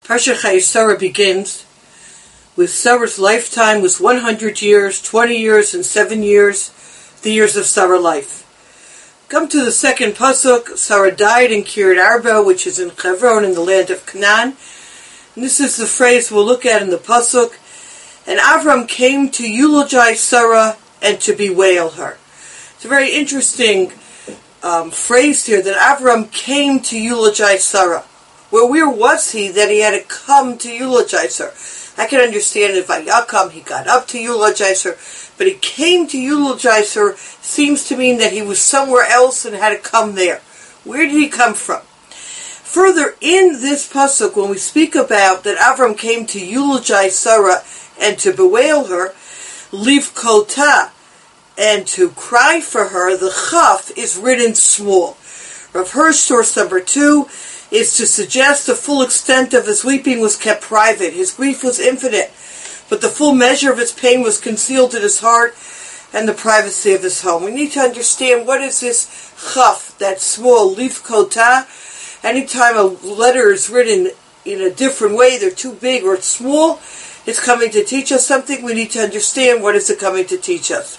Parshat Chayei Sarah begins with Sarah's lifetime was 100 years, 20 years, and 7 years, the years of Sarah's life. Come to the second pasuk. Sarah died in Kiryat Arba, which is in Hebron in the land of Canaan. And this is the phrase we'll look at in the pasuk. And Avram came to eulogize Sarah and to bewail her. It's a very interesting phrase here that Avram came to eulogize Sarah. Well, where was he that he had to come to eulogize her? I can understand if Vayakam, he got up to eulogize her, but he came to eulogize her seems to mean that he was somewhere else and had to come there. Where did he come from? Further, in this pasuk, when we speak about that Avram came to eulogize Sarah and to bewail her, livkota, and to cry for her, the chaf is written small. Rav Hirsch, source number 2, is to suggest the full extent of his weeping was kept private. His grief was infinite, but the full measure of his pain was concealed in his heart and the privacy of his home. We need to understand what is this chaf, that small leaf kota. Anytime a letter is written in a different way, they're too big or small, it's coming to teach us something. We need to understand what is it coming to teach us.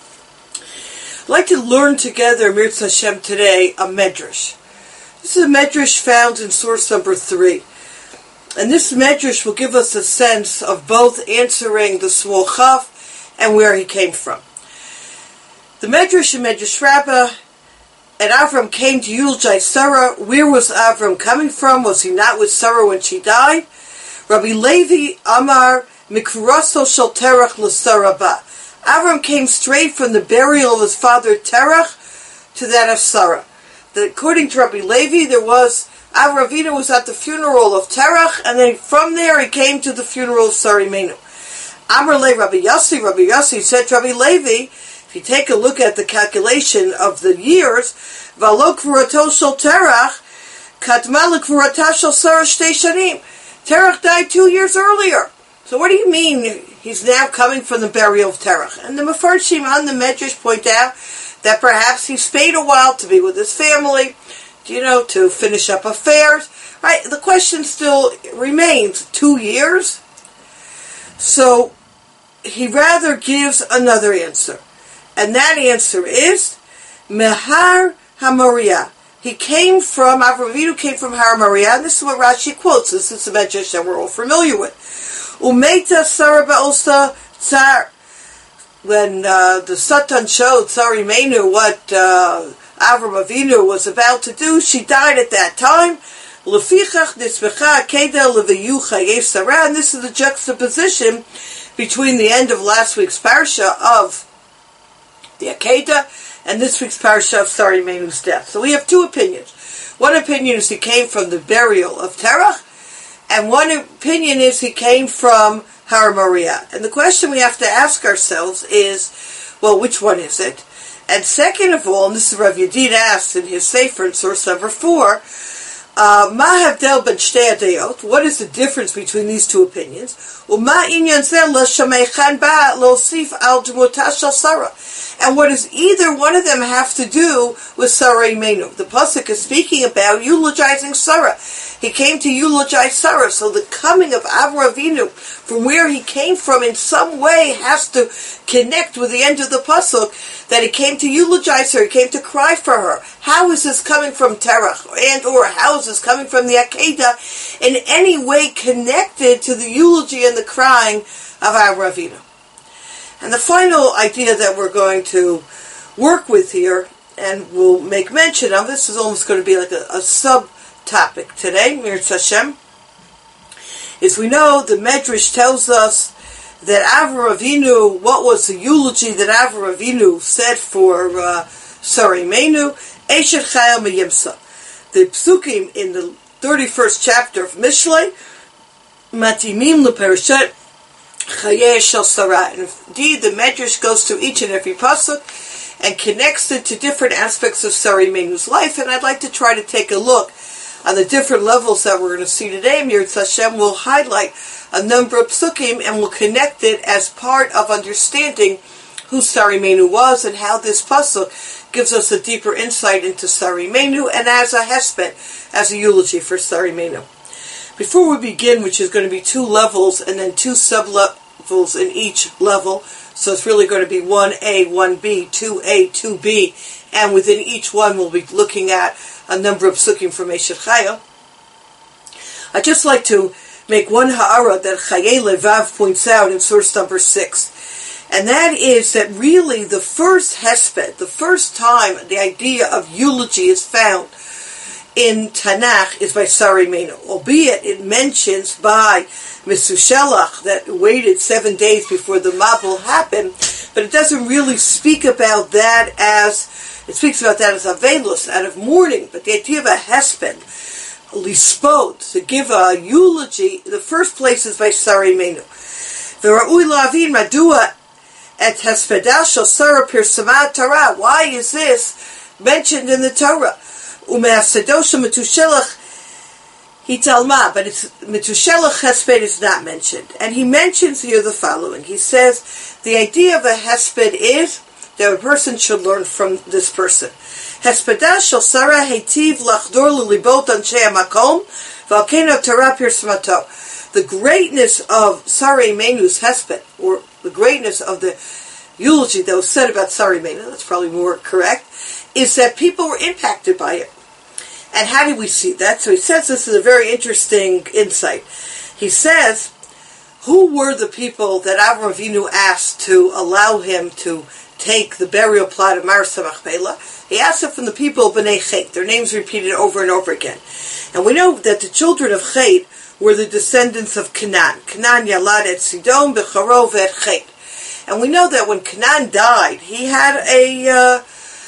I'd like to learn together, Mirz Hashem, today, a medrash. This is a medrash found in source number 3. And this medrash will give us a sense of both answering the small chaf and where he came from. The medrash in Medrash Rabbah, and Avram came to eulogize Sarah. Where was Avram coming from? Was he not with Sarah when she died? Rabbi Levi Amar Mikuraso Shel Terach l'Sarah ba. Avram came straight from the burial of his father Terach to that of Sarah. According to Rabbi Levi, Avram Avinu was at the funeral of Terach, and then from there he came to the funeral of Sarah Imenu. Amar le Rabbi Yossi said to Rabbi Levi, if you take a look at the calculation of the years, Valo Kvurato Shel Terach, Katma LeKvurata Shel Sarah Shtei Shanim. Terach died 2 years earlier. So what do you mean he's now coming from the burial of Terach? And the Mefarshim on the Medrash point out that perhaps he stayed a while to be with his family, to finish up affairs. Right? The question still remains, 2 years? So he rather gives another answer. And that answer is, Mehar HaMoriah. Avram Avinu came from Har Moriah, and this is what Rashi quotes. This is a medrash that we're all familiar with. Umeita Sarah Ba'osa Tsar. When the Satan showed Sarah Imenu what Avram Avinu was about to do, she died at that time. Lefichach nisbecha akeda levayu chayei Sarah, and this is the juxtaposition between the end of last week's parsha of the Akedah and this week's parsha of Sarah Imenu's death. So we have two opinions. One opinion is he came from the burial of Terach, and one opinion is he came from Har Moriah. And the question we have to ask ourselves is, well, which one is it? And second of all, and this is Rav Yedid asks in his Sefer in source number 4, Ma havdel ben shtei adayot? What is the difference between these two opinions? Uma inyan zeh l'shameichan ba l'osif al dmutah shel Sarah. And what does either one of them have to do with Sarah Imenu? The pasuk is speaking about eulogizing Sarah. He came to eulogize Sarah, so the coming of Avram Avinu from where he came from in some way has to connect with the end of the pasuk that he came to eulogize her, he came to cry for her. How is this coming from Terach, or how is this coming from the Akedah in any way connected to the eulogy and the crying of Avram Avinu? And the final idea that we're going to work with here, and we'll make mention of, this is almost going to be like a subtopic today, Mirz Hashem, is we know the Medrash tells us that Avram Avinu, what was the eulogy that Avram Avinu said for Sarah Imenu? Eshet Chayil Meyimsa. The psukim in the 31st chapter of Mishlei, Matimim LePerishet Chayei Shel Sarah. And indeed, the Medrash goes to each and every pasuk and connects it to different aspects of Sarah Imenu's life. And I'd like to try to take a look on the different levels that we're going to see today. Mirz Hashem will highlight a number of psukim and will connect it as part of understanding who Sarah Imenu was and how this pasuk gives us a deeper insight into Sarah Imenu and as a hesped, as a eulogy for Sarah Imenu. Before we begin, which is going to be 2 levels and then 2 sub-levels in each level, so it's really going to be 1A, 1B, 2A, 2B, and within each one we'll be looking at a number of psukim from Eshet Chaya. I'd just like to make one ha'ara that Chayei Levav points out in source number 6. And that is that really the first hesped, the first time the idea of eulogy is found in Tanakh is by Sar Imeinu, albeit it mentions by Metushelach that waited 7 days before the Mabul happened, but it doesn't really speak about that as, it speaks about that as Avelus, out of mourning, but the idea of a hesped, lispot, to give a eulogy, the first place is by Sar Imeinu. V'ra'ui la'avin madua et hespedah shel Sarah pirsamat Torah. Why is this mentioned in the Torah? Ume'asedosha Metushelach hitalma, but it's Metushelach hesped is not mentioned. And he mentions here the following. He says the idea of a hesped is that a person should learn from this person. Hespedah shel Sarah heitiv lachdor lelibot anshei hamakom v'alkeinu Torah pirsamato. The greatness of Sar Imeinu's hesped, or the greatness of the eulogy that was said about Sar Imeinu, that's probably more correct, is that people were impacted by it. And how do we see that? So he says this is a very interesting insight. He says, who were the people that Avraham Avinu asked to allow him to take the burial plot of Marsa Machpelah? He asked it from the people of Bnei Chet. Their names repeated over and over again. And we know that the children of Chet were the descendants of Canaan. Canaan yalad et Sidon, Becharov et Chet. And we know that when Canaan died, he had a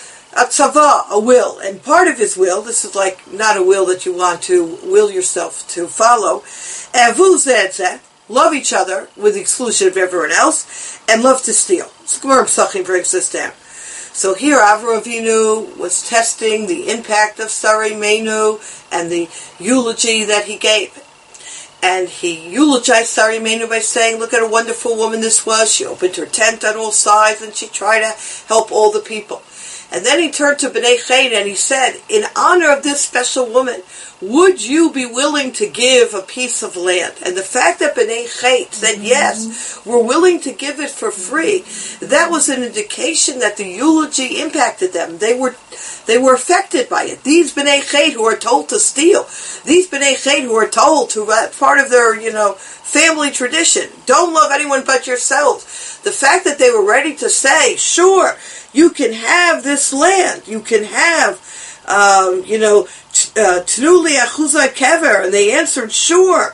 tzava, a will. And part of his will, this is like not a will that you want to will yourself to follow, Avu zeh, love each other with the exclusion of everyone else, and love to steal. So Gemara Pesachim breaks this down. So here Avraham Avinu was testing the impact of Sar Imeinu and the eulogy that he gave. And he eulogized Sar Imeinu by saying, look at a wonderful woman this was. She opened her tent on all sides and she tried to help all the people. And then he turned to Bnei Chet and he said, in honor of this special woman, would you be willing to give a piece of land? And the fact that Bnei Chet said yes, we're willing to give it for free, that was an indication that the eulogy impacted them. They were affected by it. These Bnei Chet who are told to steal, these Bnei Chet who are told to, part of their, family tradition, don't love anyone but yourselves. The fact that they were ready to say, sure, you can have this land, you can have, Tnuli Achuzah Kever, and they answered, sure.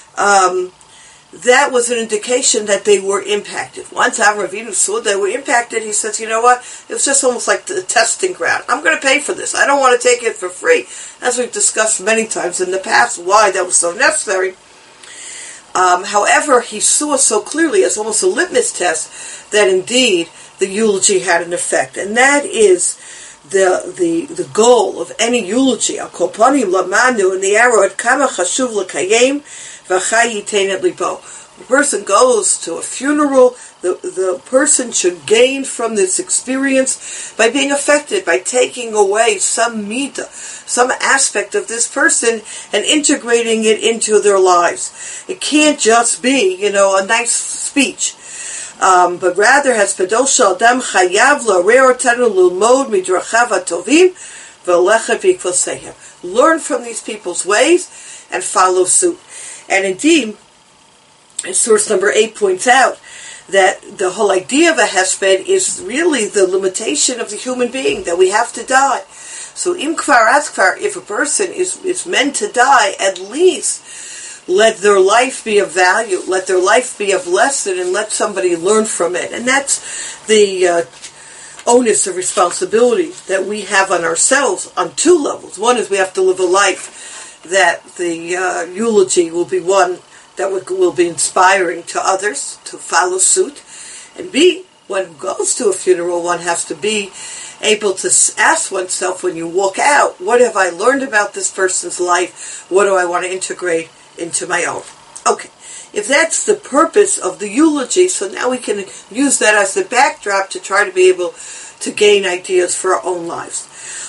That was an indication that they were impacted. Once Avraham Avinu saw they were impacted, he says, you know what, it was just almost like the testing ground. I'm going to pay for this. I don't want to take it for free. As we've discussed many times in the past, why that was so necessary. However, he saw so clearly, as almost a litmus test, that indeed the eulogy had an effect. And that is the goal of any eulogy. Al kol panim lamanu in the arrow at kama chashuv l'kayem v'chai yitein et libo. The person goes to a funeral, the person should gain from this experience by being affected, by taking away some midah, some aspect of this person and integrating it into their lives. It can't just be, a nice speech. But rather has Pedosha Adam Chayav L'Arer Otanu L'Lmod Midrachav HaTovim V'Lechet V'Ikvosehem. Learn from these people's ways and follow suit. And indeed, source number 8 points out that the whole idea of a hesped is really the limitation of the human being, that we have to die. So im kvar az kvar, if a person is meant to die, at least let their life be of value, let their life be of lesson, and let somebody learn from it. And that's the onus of responsibility that we have on ourselves on 2 levels. One is we have to live a life that the eulogy will be one that will be inspiring to others to follow suit. And B, when one goes to a funeral, one has to be able to ask oneself when you walk out, what have I learned about this person's life? What do I want to integrate into my own? Okay, if that's the purpose of the eulogy, so now we can use that as the backdrop to try to be able to gain ideas for our own lives.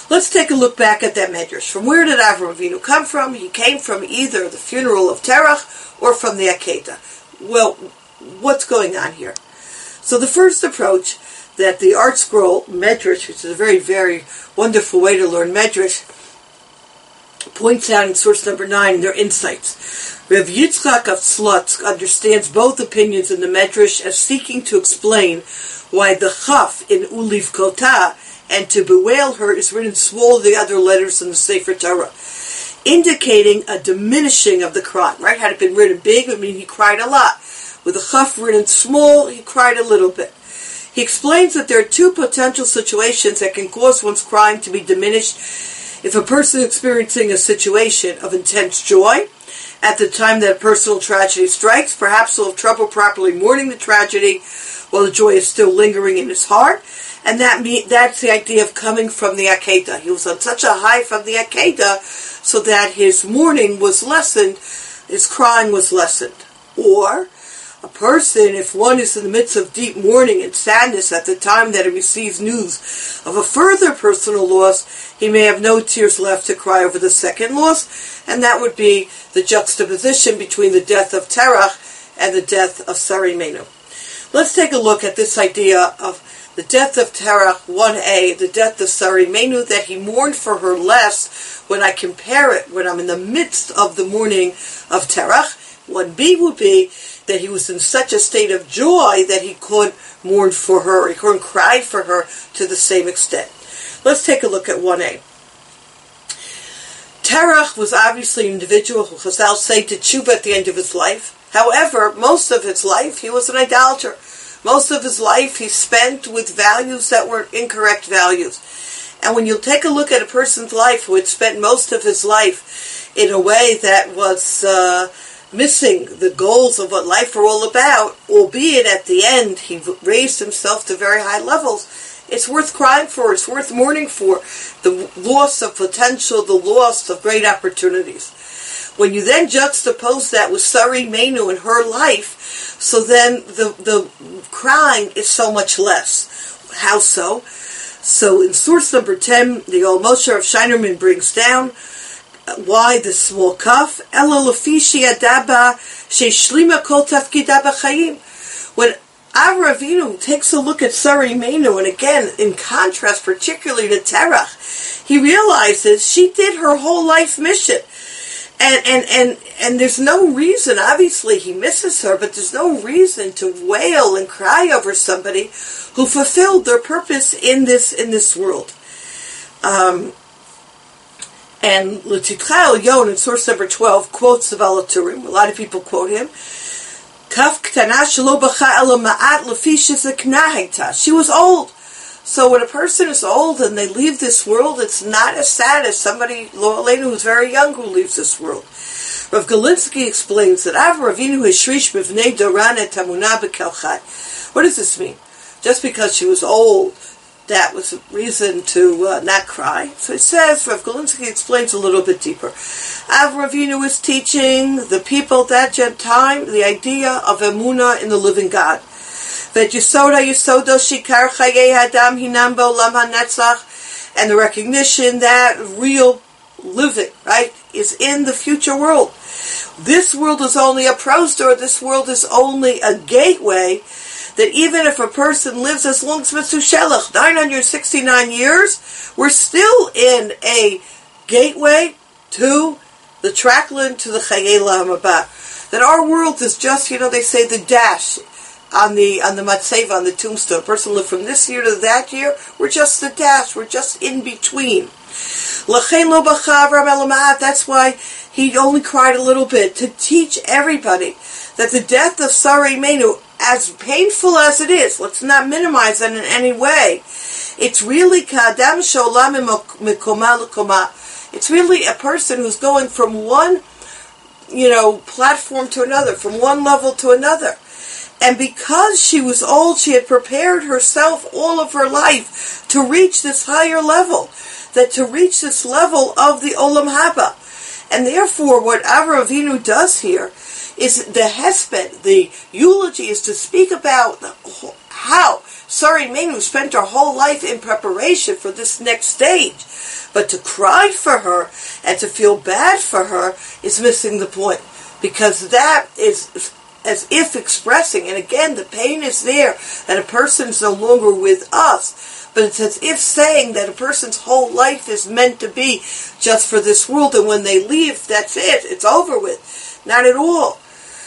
Let's take a look back at that Medrash. From where did Avraham Avinu come from? He came from either the funeral of Terach or from the Akedah. Well, what's going on here? So the first approach that the Art Scroll Medrash, which is a very, very wonderful way to learn Medrash, points out in source number 9 their insights. Rav Yitzchak of Slutsk understands both opinions in the Medrash as seeking to explain why the Chaf in Uliv Kota and to bewail her is written small the other letters in the Sefer Torah, indicating a diminishing of the cry. Right? Had it been written big, it would mean he cried a lot. With the Chaf written small, he cried a little bit. He explains that there are two potential situations that can cause one's crying to be diminished. If a person is experiencing a situation of intense joy at the time that a personal tragedy strikes, perhaps he'll have trouble properly mourning the tragedy while the joy is still lingering in his heart. And that's the idea of coming from the Akedah. He was on such a high from the Akedah so that his mourning was lessened, his crying was lessened. Or a person, if one is in the midst of deep mourning and sadness at the time that he receives news of a further personal loss, he may have no tears left to cry over the second loss, and that would be the juxtaposition between the death of Terach and the death of Sari Menu. Let's take a look at this idea of the death of Terach, 1a, the death of Sari Menu, that he mourned for her less when I compare it, when I'm in the midst of the mourning of Terach. 1b would be that he was in such a state of joy that he couldn't mourn for her, he couldn't cry for her to the same extent. Let's take a look at 1a. Terach was obviously an individual who Chazal say did tshuva at the end of his life. However, most of his life he was an idolater. Most of his life he spent with values that were incorrect values. And when you take a look at a person's life who had spent most of his life in a way that was missing the goals of what life were all about, albeit at the end he raised himself to very high levels, it's worth crying for, it's worth mourning for, the loss of potential, the loss of great opportunities. When you then juxtapose that with Sari Menu in her life, so then the crying is so much less. How so? So in source number 10, the old Moshe of Shinerman brings down why the small kaf. When Avraham Avinu takes a look at Sari Menu, and again, in contrast particularly to Terach, he realizes she did her whole life mission. And there's no reason, obviously he misses her, but there's no reason to wail and cry over somebody who fulfilled their purpose in this world. And L'Titcha Elyon in source number 12 quotes the Baal HaTurim. A lot of people quote him. Kaf ktana shelo bacha ela ma'at lefi shezekna hayta. She was old. So when a person is old and they leave this world, it's not as sad as somebody, Lo Aleinu, who's very young who leaves this world. Rav Galinsky explains that Avraham Avinu hashrish b'vnei doran et tamunah b'kel chai. What does this mean? Just because she was old, that was a reason to not cry. So it says, Rav Galinsky explains a little bit deeper. Avraham Avinu is teaching the people at that time the idea of emunah in the living God. And the recognition that real living, right, is in the future world. This world is only a prostor, this world is only a gateway, that even if a person lives as long as Metzushellach, 969 years, we're still in a gateway to the Traklin, to the Chayei L'Olam Haba. That our world is just, they say the dash on the matzeva, on the tombstone. A person lived from this year to that year. We're just the dash. We're just in between. That's why he only cried a little bit, to teach everybody that the death of Sari Menu, as painful as it is, let's not minimize it in any way. It's really ka'adam she'olam mikoma l'koma. It's really a person who's going from one, platform to another, from one level to another. And because she was old, she had prepared herself all of her life to reach this higher level, that to reach this level of the Olam Haba. And therefore, what Avraham Avinu does here is the hesped, the eulogy, is to speak about how Sari Menu spent her whole life in preparation for this next stage. But to cry for her and to feel bad for her is missing the point. Because that is as if expressing, and again, the pain is there, that a person is no longer with us. But it's as if saying that a person's whole life is meant to be just for this world, and when they leave, that's it. It's over with. Not at all.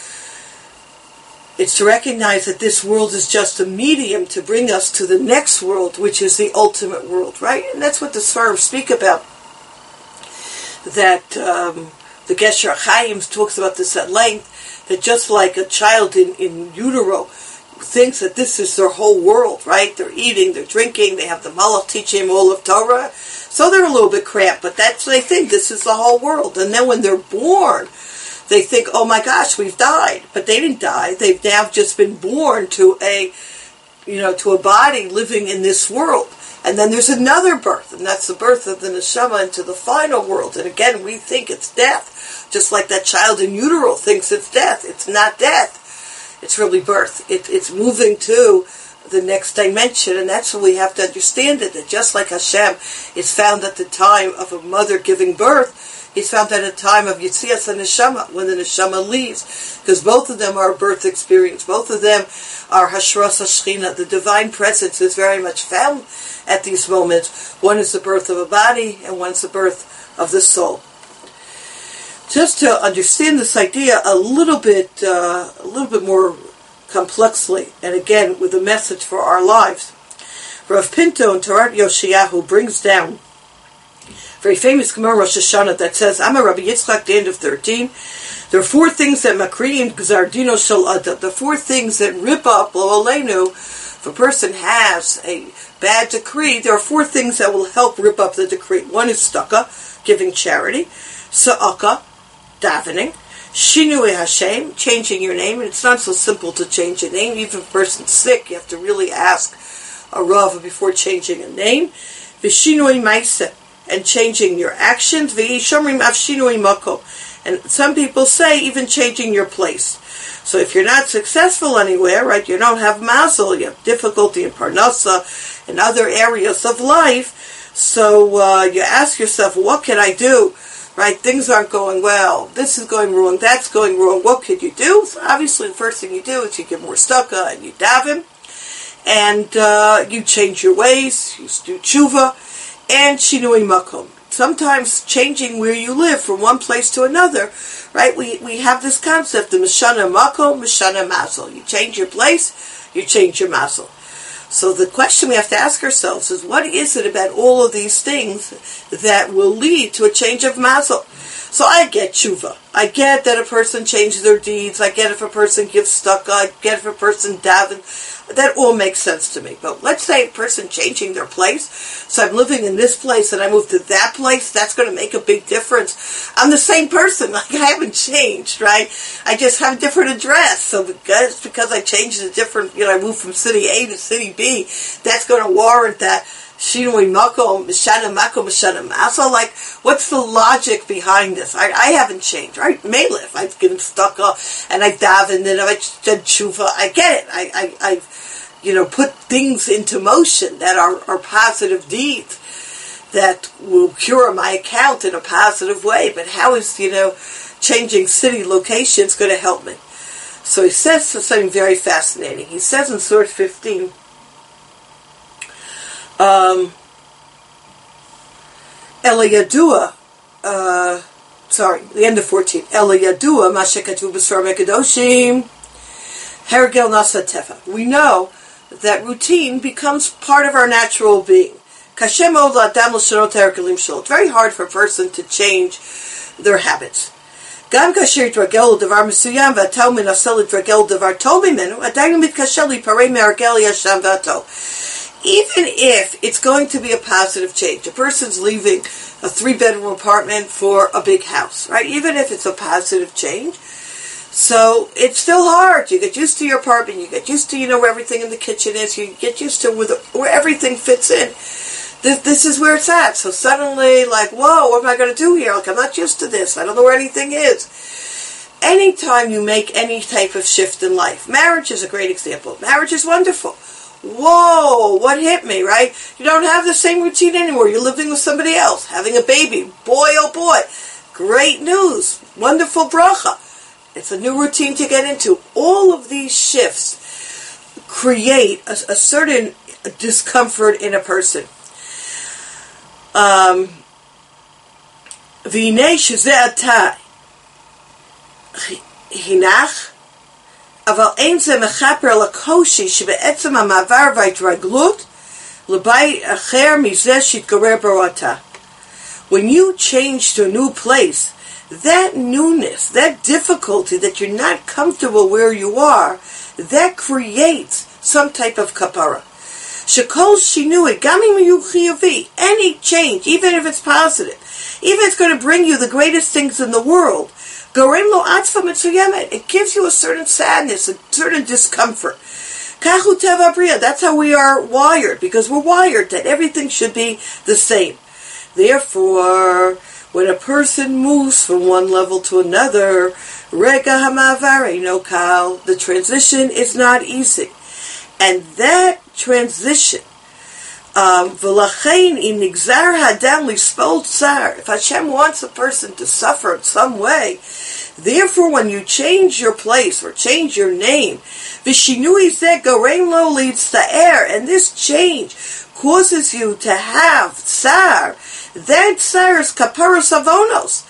It's to recognize that this world is just a medium to bring us to the next world, which is the ultimate world, right? And that's what the Svarim speak about. That the Gesher Chaim talks about this at length, that just like a child in utero thinks that this is their whole world, right? They're eating, they're drinking, they have the Malach teaching them all of Torah, so they're a little bit cramped, but they think this is the whole world. And then when they're born, they think, oh my gosh, we've died. But they didn't die. They've now just been born to a body living in this world. And then there's another birth, and that's the birth of the neshama into the final world. And again, we think it's death, just like that child in utero thinks it's death. It's not death. It's really birth. It's moving to the next dimension, and that's what we have to understand it, that just like Hashem is found at the time of a mother giving birth, He's found at a time of Yitzias and Neshama, when the Neshama leaves, because both of them are a birth experience. Both of them are Hashras HaShechina. The divine presence is very much found at these moments. One is the birth of a body, and one's the birth of the soul. Just to understand this idea a little bit more complexly, and again with a message for our lives, Rav Pinto in Torah Yoshiyahu brings down very famous Gemara Rosh Hashanah that says, Amar Rabbi Yitzchak, the end of 13, there are four things that Makriim Gzardino Shel Adam, the four things that rip up, Lo Aleinu, if a person has a bad decree, there are four things that will help rip up the decree. One is Staka, giving charity, Sa'aka, davening, Shinui Hashem, changing your name, and it's not so simple to change a name. Even if a person's sick, you have to really ask a Rav before changing a name. Vishinui Maisa, and changing your actions, and some people say even changing your place. So if you're not successful anywhere, right, you don't have mazel, you have difficulty in parnasa and other areas of life, so you ask yourself, what can I do? Right, things aren't going well, this is going wrong, that's going wrong, what could you do? So obviously the first thing you do is you give more staka and you daven, and you change your ways, you do tshuva, and shinui makom. Sometimes changing where you live from one place to another, right? We have this concept of mishana makom, mishana mazel. You change your place, you change your mazel. So the question we have to ask ourselves is, what is it about all of these things that will lead to a change of mazel? So I get tshuva. I get that a person changes their deeds. I get if a person gives staka. I get if a person daven. That all makes sense to me. But let's say a person changing their place. So I'm living in this place and I move to that place. That's going to make a big difference. I'm the same person. Like, I haven't changed, right? I just have a different address. So because I changed a different, I moved from city A to city B, that's going to warrant that. Shinui makom, mishana makom, mishana mazel. Like, what's the logic behind this? I haven't changed, right? Melech, I've given staka, and I davened, and I've said tshuva. I get it. I've put things into motion that are positive deeds that will cure my account in a positive way. But how is, changing city locations going to help me? So he says something very fascinating. He says in Surah 15, Eliyadua, the end of 14. Eliyadua, Mashekatu B'Svar Mekadoshim, Hergel Nasa Teva. We know that routine becomes part of our natural being. Kashem od la'adam l'shanot hergelim shelo. It's very hard for a person to change their habits. Gam kasher yitregel l'davar mesuyam v'atau menaseh l'tregel l'davar tov mimenu, adayin mitkasher liparei me'hergel yasham v'atov. Even if it's going to be a positive change, a person's leaving a 3-bedroom apartment for a big house, right? Even if it's a positive change, so it's still hard. You get used to your apartment, you get used to, where everything in the kitchen is, you get used to where everything fits in. This is where it's at. So suddenly, like, whoa, what am I going to do here? Like, I'm not used to this. I don't know where anything is. Anytime you make any type of shift in life, marriage is a great example. Marriage is wonderful. whoa, what hit me, right? You don't have the same routine anymore. You're living with somebody else, having a baby. Boy, oh boy. Great news. Wonderful bracha. It's a new routine to get into. All of these shifts create a certain discomfort in a person. V'inei shezeh atah hinach, aval ein ze mechaper lakoshi shebe'etzem ha'mavar v'ha'atreglut l'bayit acher mizeh shitgorer bo atah. When you change to a new place, that newness, that difficulty that you're not comfortable where you are, that creates some type of kapara. Shekol shinui, gamim yuchiyavi, any change, even if it's positive, even if it's going to bring you the greatest things in the world, gorem lo atzva mitzuyemet, it gives you a certain sadness, a certain discomfort. Kahu teva bria, that's how we are wired, because we're wired that everything should be the same. Therefore, when a person moves from one level to another, rega hamavare no kal, the transition is not easy. And that transition, v'lachein in nigzar hadam lispol tsar, if Hashem wants a person to suffer in some way, therefore when you change your place or change your name, v'shinui zeh gorein lo litzta'er, and this change causes you to have tsar, that tsar is kaparas avonos.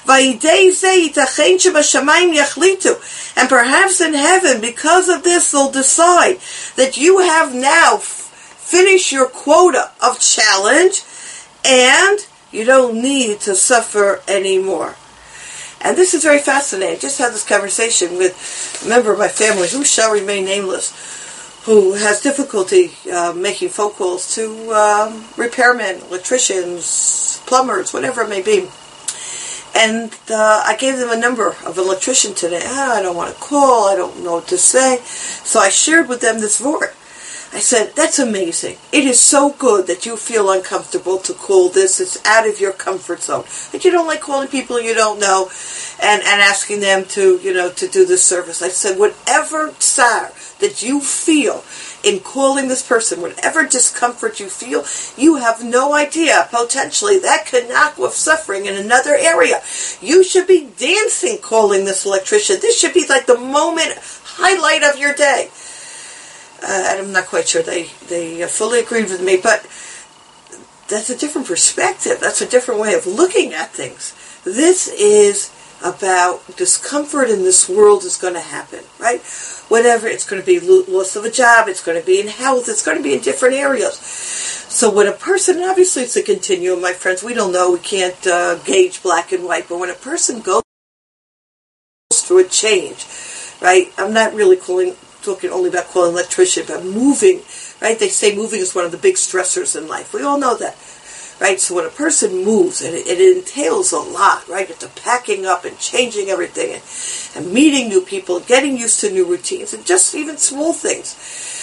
And perhaps in heaven, because of this, they'll decide that you have now finished your quota of challenge and you don't need to suffer anymore. And this is very fascinating. I just had this conversation with a member of my family who shall remain nameless, who has difficulty making phone calls to repairmen, electricians, plumbers, whatever it may be. And I gave them a number of an electrician today. I don't want to call, I don't know what to say. So I shared with them this word. I said, that's amazing. It is so good that you feel uncomfortable to call this. It's out of your comfort zone. That you don't like calling people you don't know and asking them to, to do this service. I said, whatever tsar that you feel in calling this person, whatever discomfort you feel, you have no idea. Potentially, that could knock off suffering in another area. You should be dancing calling this electrician. This should be like the moment, highlight of your day. And I'm not quite sure they fully agreed with me, but that's a different perspective. That's a different way of looking at things. This is about discomfort in this world is going to happen, right? Whatever, it's going to be loss of a job, it's going to be in health, it's going to be in different areas. So when a person, and obviously it's a continuum, my friends, we don't know, we can't gauge black and white, but when a person goes through a change, right, I'm not really talking only about calling an electrician, but moving, right? They say moving is one of the big stressors in life. We all know that, right? So when a person moves, and it entails a lot, right? It's a packing up and changing everything and meeting new people, getting used to new routines, and just even small things.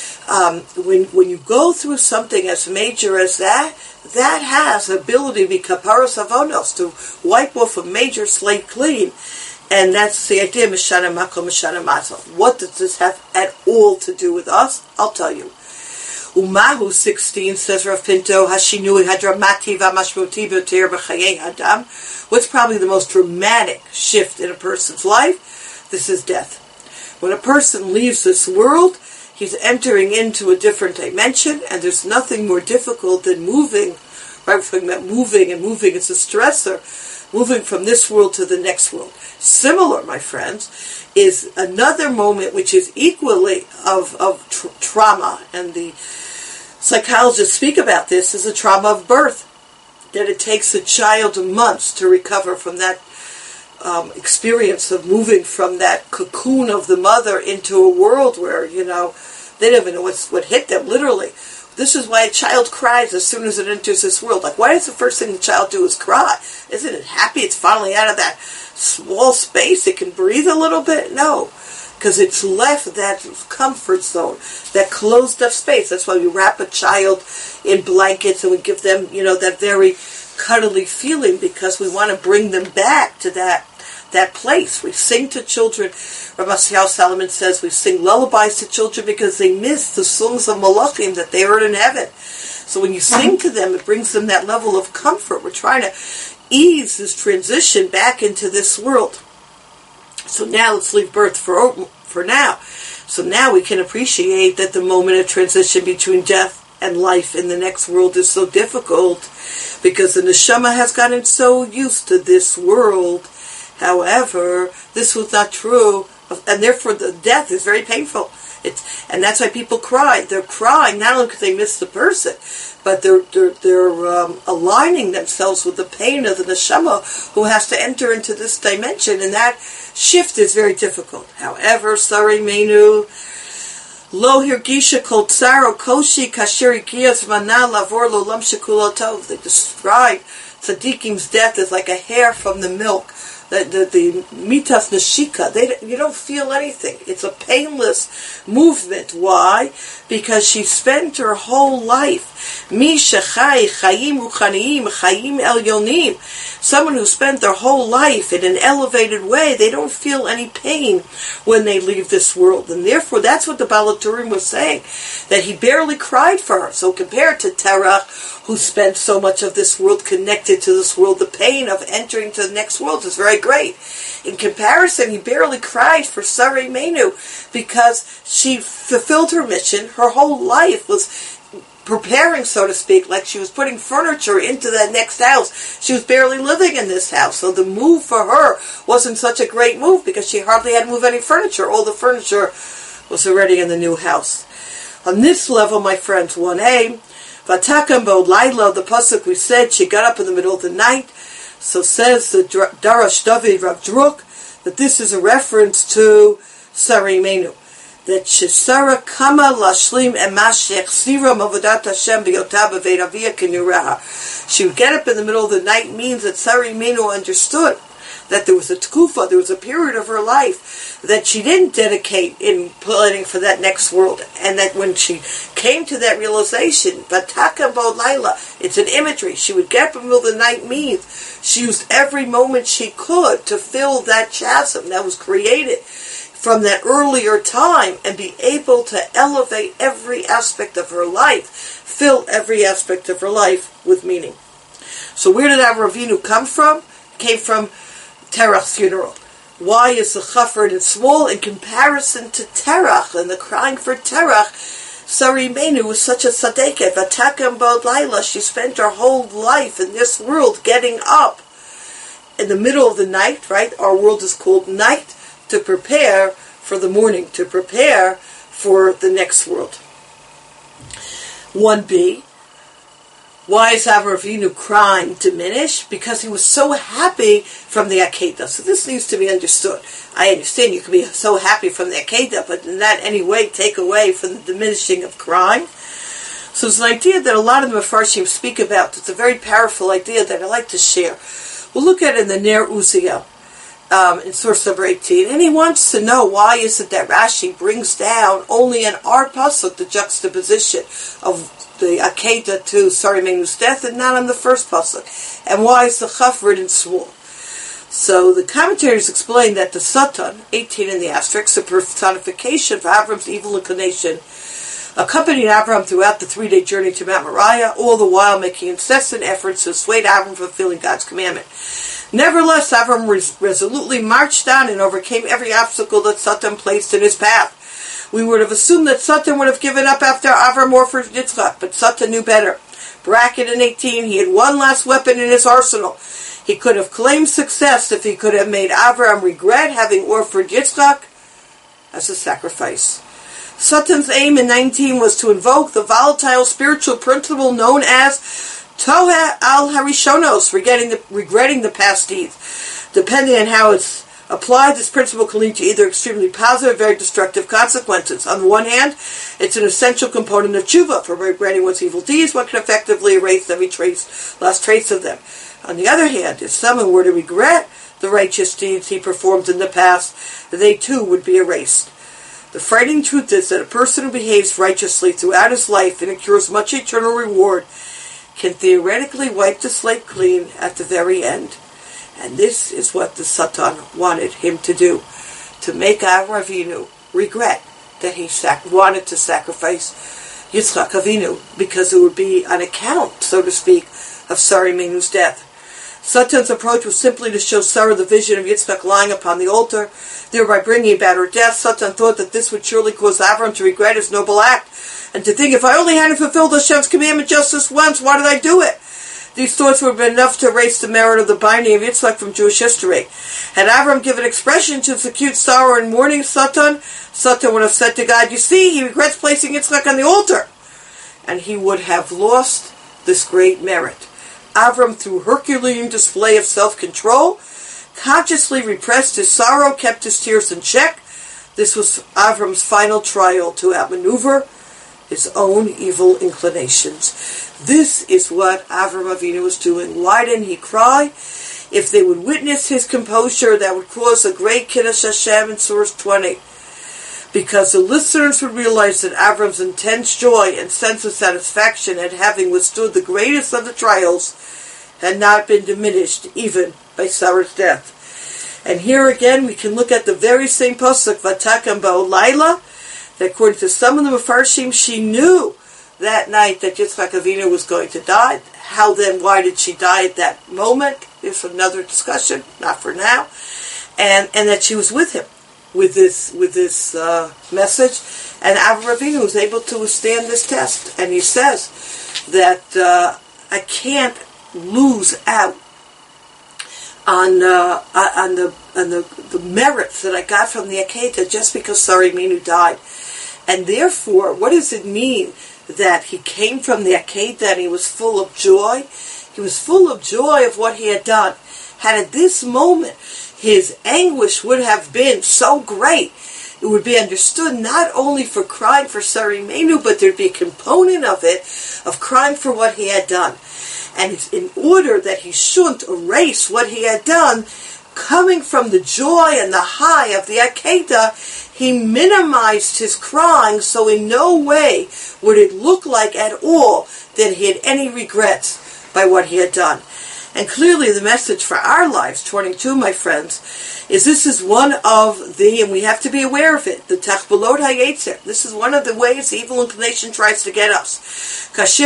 When you go through something as major as that has the ability to be kaparos avonos, to wipe off a major slate clean. And that's the idea, Mishana Makom, Mishana Mazel. What does this have at all to do with us? I'll tell you. Umahu 16 says Rav Pinto, Hashinui Hadramati Vamashmuti B'Ter B'Chayei Hadam. What's probably the most dramatic shift in a person's life? This is death. When a person leaves this world, he's entering into a different dimension, and there's nothing more difficult than moving. Right, we're talking about moving, and moving is a stressor. Moving from this world to the next world. Similar, my friends, is another moment which is equally of trauma, and the psychologists speak about this as a trauma of birth, that it takes a child months to recover from that experience of moving from that cocoon of the mother into a world where, they don't even know what hit them, literally. This is why a child cries as soon as it enters this world. Like, why is the first thing the child do is cry? Isn't it happy it's finally out of that small space? It can breathe a little bit? No. Because it's left that comfort zone, that closed up space. That's why we wrap a child in blankets and we give them, that very cuddly feeling, because we want to bring them back to that that place. We sing to children. Rabbi Yisrael Solomon says we sing lullabies to children because they miss the songs of Malachim that they heard in heaven. So when you sing to them, it brings them that level of comfort. We're trying to ease this transition back into this world. So now let's leave birth for now. So now we can appreciate that the moment of transition between death and life in the next world is so difficult because the neshama has gotten so used to this world. However, this was not true, and therefore the death is very painful. And that's why people cry. They're crying not only because they miss the person, but they're aligning themselves with the pain of the neshama who has to enter into this dimension, and that shift is very difficult. However, Sari Menu Lo Hirgisha Kol Tsaro Koshi Kasher Igias Mana Lavor Lo Lam Shekul Tov. They describe Tzaddikim's death as like a hair from the milk. The mitas neshika, you don't feel anything. It's a painless movement. Why? Because she spent her whole life. Mi shechai chayim ruchaniim chayim elyonim. Someone who spent their whole life in an elevated way, they don't feel any pain when they leave this world. And therefore, that's what the Baal HaTurim was saying, that he barely cried for her. So compared to Terach, who spent so much of this world connected to this world, the pain of entering to the next world is very great. In comparison, he barely cried for Sari Menu because she fulfilled her mission. Her whole life was preparing, so to speak, like she was putting furniture into that next house. She was barely living in this house. So the move for her wasn't such a great move because she hardly had to move any furniture. All the furniture was already in the new house. On this level, my friends, 1a, Vatakam Bo Laila, the pasuk we said, she got up in the middle of the night. So says the Darash David Rav Druk that this is a reference to Sari Menu. That Shesara Kama Lashlim Emashech Sira Mavodat Hashem B'Yotah B'Veit Aviyah Kinuraha. She would get up in the middle of the night means that Sari Menu understood that there was a tkufa, there was a period of her life that she didn't dedicate in planning for that next world, and that when she came to that realization, Vataka Bo Laila, it's an imagery, she would get up in the middle of the night means she used every moment she could to fill that chasm that was created from that earlier time and be able to elevate every aspect of her life, fill every aspect of her life with meaning. So where did Avraham Avinu come from? It came from Terach's funeral. Why is the chafard small in comparison to Terach and the crying for Terach? Sari Menu was such a tzaddiket. Vatakam Bod Laila, she spent her whole life in this world getting up in the middle of the night, right? Our world is called night, to prepare for the morning, to prepare for the next world. 1b, why is Avraham Avinu crime diminished? Because he was so happy from the Akedah. So this needs to be understood. I understand you can be so happy from the Akedah, but in that any way take away from the diminishing of crime. So it's an idea that a lot of the Mefarshim speak about. It's a very powerful idea that I like to share. We'll look at it in the Ner Uziel, in source number 18. And he wants to know why is it that Rashi brings down only in our pasuk the juxtaposition of the Akedah to Sari Menu's death and not on the first pasuk. And why is the chafrid in small? So the commentators explain that the Satan, 18 in the asterisk, the personification of Avram's evil inclination, accompanied Avram throughout the 3-day journey to Mount Moriah, all the while making incessant efforts to dissuade Avram from fulfilling God's commandment. Nevertheless, Avram resolutely marched on and overcame every obstacle that Satan placed in his path. We would have assumed that Satan would have given up after Avram offered Yitzchak, but Satan knew better. Bracket in 18, he had one last weapon in his arsenal. He could have claimed success if he could have made Avram regret having offered Yitzchak as a sacrifice. Satan's aim in 19 was to invoke the volatile spiritual principle known as Toheh al Harishonos, regretting the past deeds. Depending on how it's applied, this principle can lead to either extremely positive or very destructive consequences. On the one hand, it's an essential component of tshuva. For regretting one's evil deeds, one can effectively erase every last trace of them. On the other hand, if someone were to regret the righteous deeds he performed in the past, they too would be erased. The frightening truth is that a person who behaves righteously throughout his life and incurs much eternal reward can theoretically wipe the slate clean at the very end. And this is what the Satan wanted him to do, to make Avraham Avinu regret that he wanted to sacrifice Yitzchak Avinu, because it would be an account, so to speak, of Sarah Imenu's death. Satan's approach was simply to show Sarah the vision of Yitzchak lying upon the altar, thereby bringing about her death. Satan thought that this would surely cause Avram to regret his noble act, and to think, if I only hadn't fulfilled Hashem's commandment just this once, why did I do it? These thoughts would have been enough to erase the merit of the binding of Yitzchak from Jewish history. Had Avram given expression to his acute sorrow in mourning Satan would have said to God, you see, he regrets placing Yitzchak on the altar. And he would have lost this great merit. Avram, through Herculean display of self-control, consciously repressed his sorrow, kept his tears in check. This was Avram's final trial to outmaneuver his own evil inclinations. This is what Avram Avinu was doing. Why didn't he cry? If they would witness his composure, that would cause a great Kiddush Hashem in Source 20. Because the listeners would realize that Avram's intense joy and sense of satisfaction at having withstood the greatest of the trials had not been diminished even by Sarah's death. And here again we can look at the very same pasuk, Vatakam Ba'olayla, that according to some of the Mefarshim, she knew that night that Yitzchak Avinu was going to die. How then, why did she die at that moment? There's another discussion, not for now. And that she was with him with this message, and Avraham Avinu was able to withstand this test. And he says that I can't lose out on the merits that I got from the Akedah just because Sarah Imeinu died. And therefore, what does it mean that he came from the Akedah and he was full of joy? He was full of joy of what he had done. Had at this moment his anguish would have been so great, it would be understood not only for crying for Sarah Imeinu, but there'd be a component of it of crying for what he had done. And in order that he shouldn't erase what he had done, coming from the joy and the high of the Akedah, he minimized his crying, so in no way would it look like at all that he had any regrets by what he had done. And clearly the message for our lives, 22, my friends, is this is one of the, and we have to be aware of it, the Tachbalot HaYetzer. This is one of the ways the evil inclination tries to get us.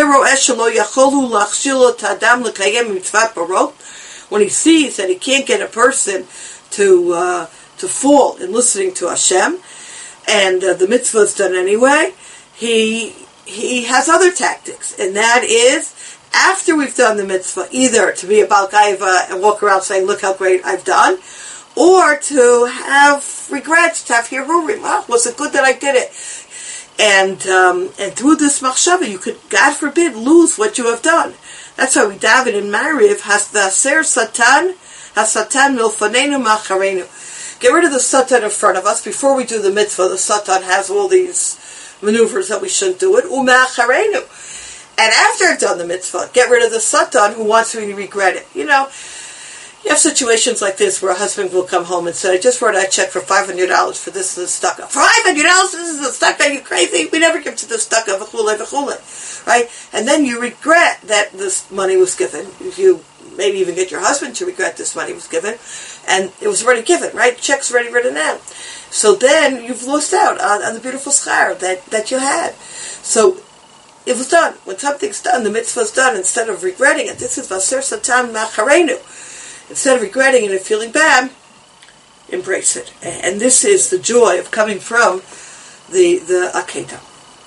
When he sees that he can't get a person to fall in listening to Hashem, and the mitzvah is done anyway, he has other tactics, and that is, after we've done the mitzvah, either to be a Baal Gaiva and walk around saying, look how great I've done, or to have regrets, to have hirurim. Was it good that I did it? And through this machshava, you could, God forbid, lose what you have done. That's why we daven in Mariv, Hasdaser Satan, Hasatan milfanenu macharenu. Get rid of the Satan in front of us. Before we do the mitzvah, the Satan has all these maneuvers that we shouldn't do it. Umacharenu. And after I've done the mitzvah, get rid of the Satan who wants me to regret it. You know, you have situations like this where a husband will come home and say, I just wrote out a check for $500 for this and the stucco. $500? This is the stucco? Are you crazy? We never give to the stucco. V'chule. Right? And then you regret that this money was given. You maybe even get your husband to regret this money was given. And it was already given, right? Check's already written out. So then you've lost out on the beautiful schar that you had. So it was done. When something's done, the mitzvah's done. Instead of regretting it, this is Vaser Satan Macharenu. Instead of regretting it and feeling bad, embrace it. And this is the joy of coming from the Akedah.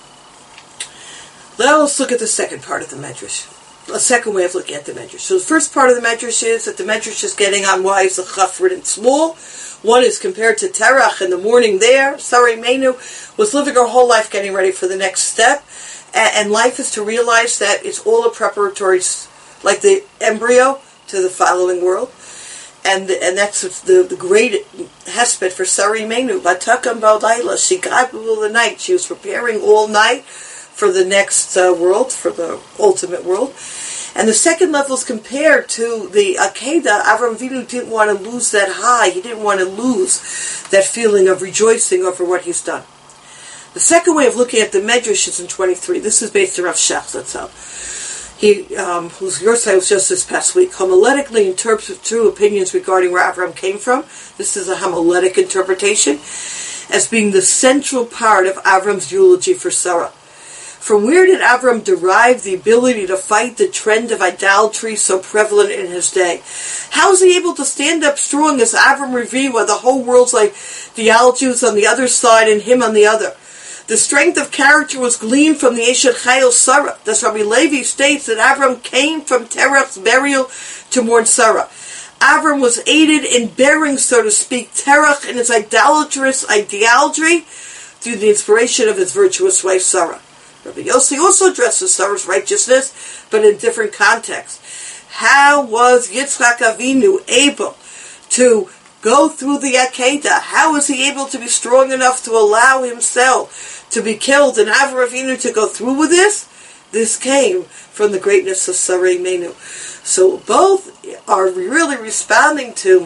Now let's look at the second part of the Medrash. A second way of looking at the Medrash. So the first part of the Medrash is that the Medrash is getting on why is the Chaf written small. One is compared to Terach in the morning there. Sarah Imeinu was living her whole life getting ready for the next step. And life is to realize that it's all a preparatory, like the embryo to the following world. And that's the great hesped for Sarah Imeinu. Vatakam Ba'olayla. She got through the night. She was preparing all night for the next world, for the ultimate world. And the second level is compared to the Akedah. Avraham Avinu didn't want to lose that high. He didn't want to lose that feeling of rejoicing over what he's done. The second way of looking at the Medrash is in 23. This is based on Rav Shach Zatzal. whose yortzeit was just this past week, homiletically interprets two opinions regarding where Avram came from. This is a homiletic interpretation, as being the central part of Avram's eulogy for Sarah. From where did Avram derive the ability to fight the trend of idolatry so prevalent in his day? How is he able to stand up strong as Avram Revi while the whole world's like the Jews on the other side and him on the other? The strength of character was gleaned from the Eshet Chayil Sarah. Thus Rabbi Levi states that Avram came from Terach's burial to mourn Sarah. Avram was aided in bearing, so to speak, Terach in his idolatrous ideology through the inspiration of his virtuous wife Sarah. Rabbi Yossi also addresses Sarah's righteousness, but in different contexts. How was Yitzchak Avinu able to go through the Akedah? How was he able to be strong enough to allow himself to be killed and Avram Avinu to go through with this? This came from the greatness of Sarah Imenu. So both are really responding to,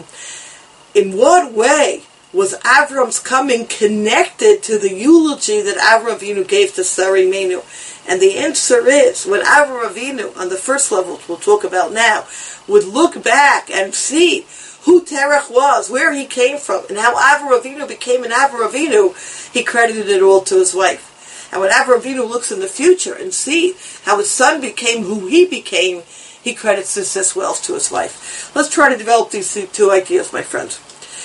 in what way was Avram's coming connected to the eulogy that Avram Avinu gave to Sarah Imenu? And the answer is, when Avram Avinu, on the first level, we'll talk about now, would look back and see who Terach was, where he came from, and how Avram Avinu became an Avram Avinu, he credited it all to his wife. And when Avram Avinu looks in the future and see how his son became who he became, he credits this as well to his wife. Let's try to develop these two ideas, my friends.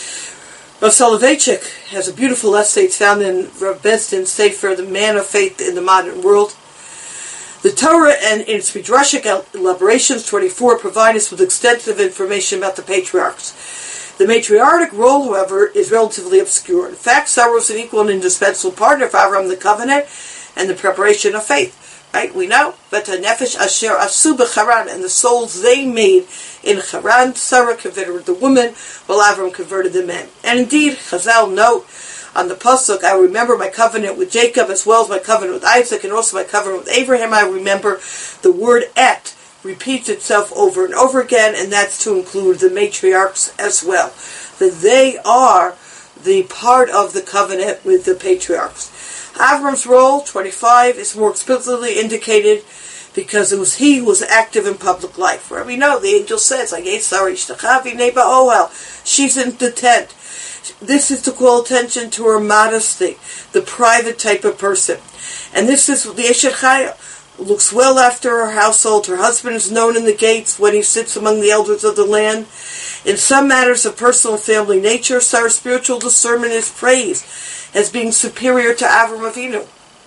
Rav Soloveitchik has a beautiful essay. It's found in Rav Bezdin's Sefer, The Man of Faith in the Modern World. The Torah and its Midrashic elaborations, 24, provide us with extensive information about the patriarchs. The matriarchic role, however, is relatively obscure. In fact, Sarah was an equal and indispensable partner of Avram, the covenant, and the preparation of faith. Right? We know. But the nefesh asher asu b'charan, and the souls they made in Haran, Sarah converted the woman, while Avram converted the men. And indeed, Chazal note on the pasuk, I remember my covenant with Jacob as well as my covenant with Isaac and also my covenant with Abraham. I remember. The word et repeats itself over and over again, and that's to include the matriarchs as well. That they are the part of the covenant with the patriarchs. Avram's role, 25, is more explicitly indicated because it was he who was active in public life. Where we know the angel says, she's in the tent. This is to call attention to her modesty, the private type of person. And this is the Eshet Chayil, looks well after her household. Her husband is known in the gates when he sits among the elders of the land. In some matters of personal and family nature, Sarah's spiritual discernment is praised as being superior to Avram Avinu.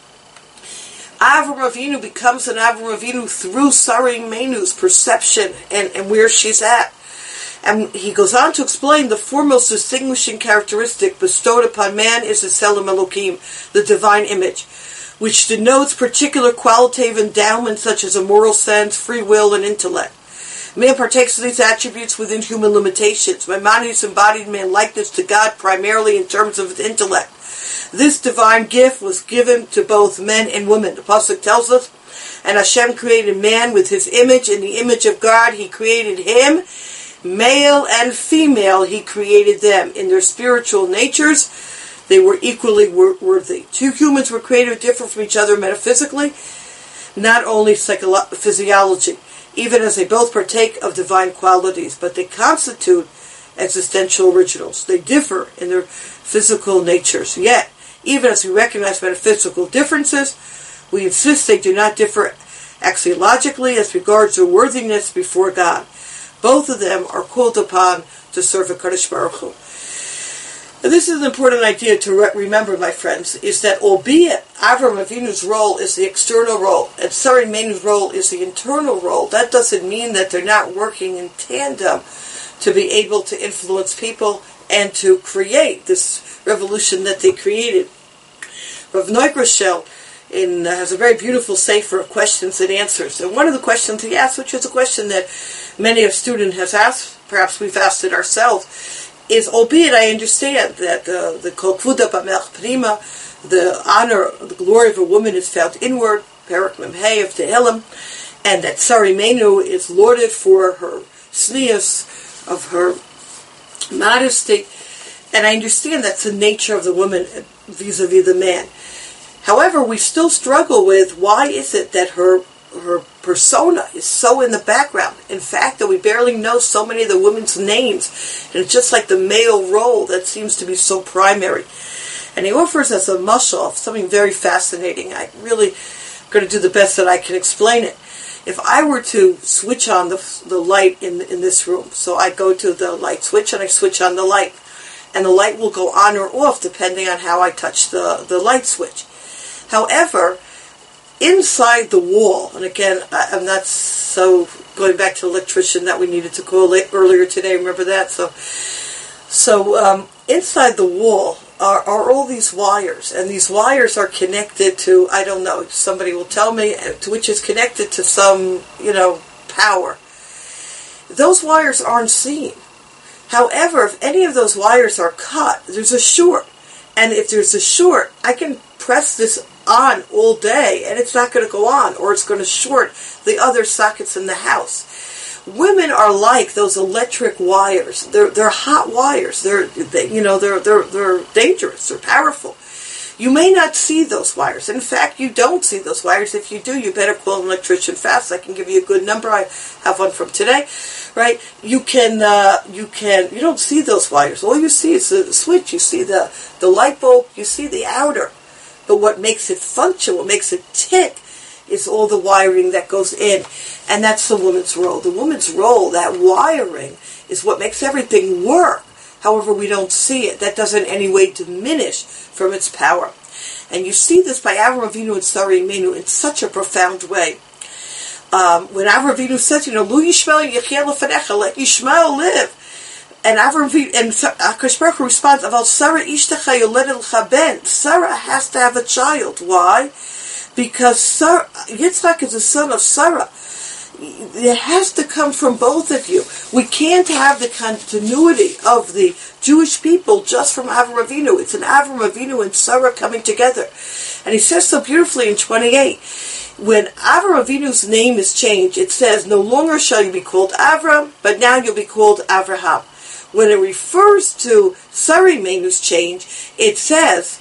Avram Avinu becomes an Avram Avinu through Sarah Imenu's perception and where she's at. And he goes on to explain the foremost distinguishing characteristic bestowed upon man is the Tselem Elokim, the divine image, which denotes particular qualitative endowments such as a moral sense, free will, and intellect. Man partakes of these attributes within human limitations. Maimonides embodied man likeness to God primarily in terms of his intellect. This divine gift was given to both men and women. The pasuk tells us, and Hashem created man with his image. In the image of God, he created him. Male and female, he created them. In their spiritual natures, they were equally worthy. Two humans were created different from each other metaphysically, not only physiology, even as they both partake of divine qualities, but they constitute existential originals. They differ in their physical natures. Yet, even as we recognize metaphysical differences, we insist they do not differ axiologically as regards their worthiness before God. Both of them are called upon to serve a Kadosh Baruch Hu. And this is an important idea to remember, my friends, is that albeit Avram Avinu's role is the external role and Sarah Imenu's role is the internal role, that doesn't mean that they're not working in tandem to be able to influence people and to create this revolution that they created. Rav Neugrashel has a very beautiful sefer of questions and answers. And one of the questions he asked, which is a question that many of students have asked, perhaps we've asked it ourselves, is, albeit I understand that the Kol Kvuda B'Melech Prima, the honor, the glory of a woman is found inward, Perek Mem Hey of Tehillim, and that Sarah Imenu is lauded for her tznius, of her modesty, and I understand that's the nature of the woman vis-a-vis the man. However, we still struggle with why is it that her persona is so in the background. In fact, that we barely know so many of the women's names. And it's just like the male role that seems to be so primary. And he offers us a mashal of something very fascinating. I really going to do the best that I can explain it. If I were to switch on the light in this room, so I go to the light switch and I switch on the light, and the light will go on or off depending on how I touch the light switch. However, inside the wall, and again, I'm not so going back to the electrician that we needed to call earlier today, remember that? So inside the wall are all these wires, and these wires are connected to, I don't know, somebody will tell me, to which is connected to some, power. Those wires aren't seen. However, if any of those wires are cut, there's a short. And if there's a short, I can press this on all day and it's not going to go on, or it's going to short the other sockets in the house. Women are like those electric wires. They're hot wires. They're dangerous. They're powerful. You may not see those wires. In fact, you don't see those wires. If you do, you better call an electrician fast. I can give you a good number. I have one from today, right? You don't see those wires. All you see is the switch. You see the light bulb. You see the outer. But what makes it function, what makes it tick, is all the wiring that goes in. And that's the woman's role. The woman's role, that wiring, is what makes everything work. However, we don't see it. That doesn't in any way diminish from its power. And you see this by Avram Avinu and Sarah Imenu in such a profound way. When Avram Avinu says, Lu Yishmael Yechia Lefanecha, let Yishmael live. And Avram Avinu, and HaKadosh Baruch Hu responds, Aval Sarah Ishtecha Yoledet Lecha Ben. Sarah has to have a child. Why? Because Yitzchak is the son of Sarah. It has to come from both of you. We can't have the continuity of the Jewish people just from Avram Avinu. It's an Avram Avinu and Sarah coming together. And he says so beautifully in 28, when Avram Avinu's name is changed, it says, no longer shall you be called Avram, but now you'll be called Avraham. When it refers to Sarah Imenu's change, it says,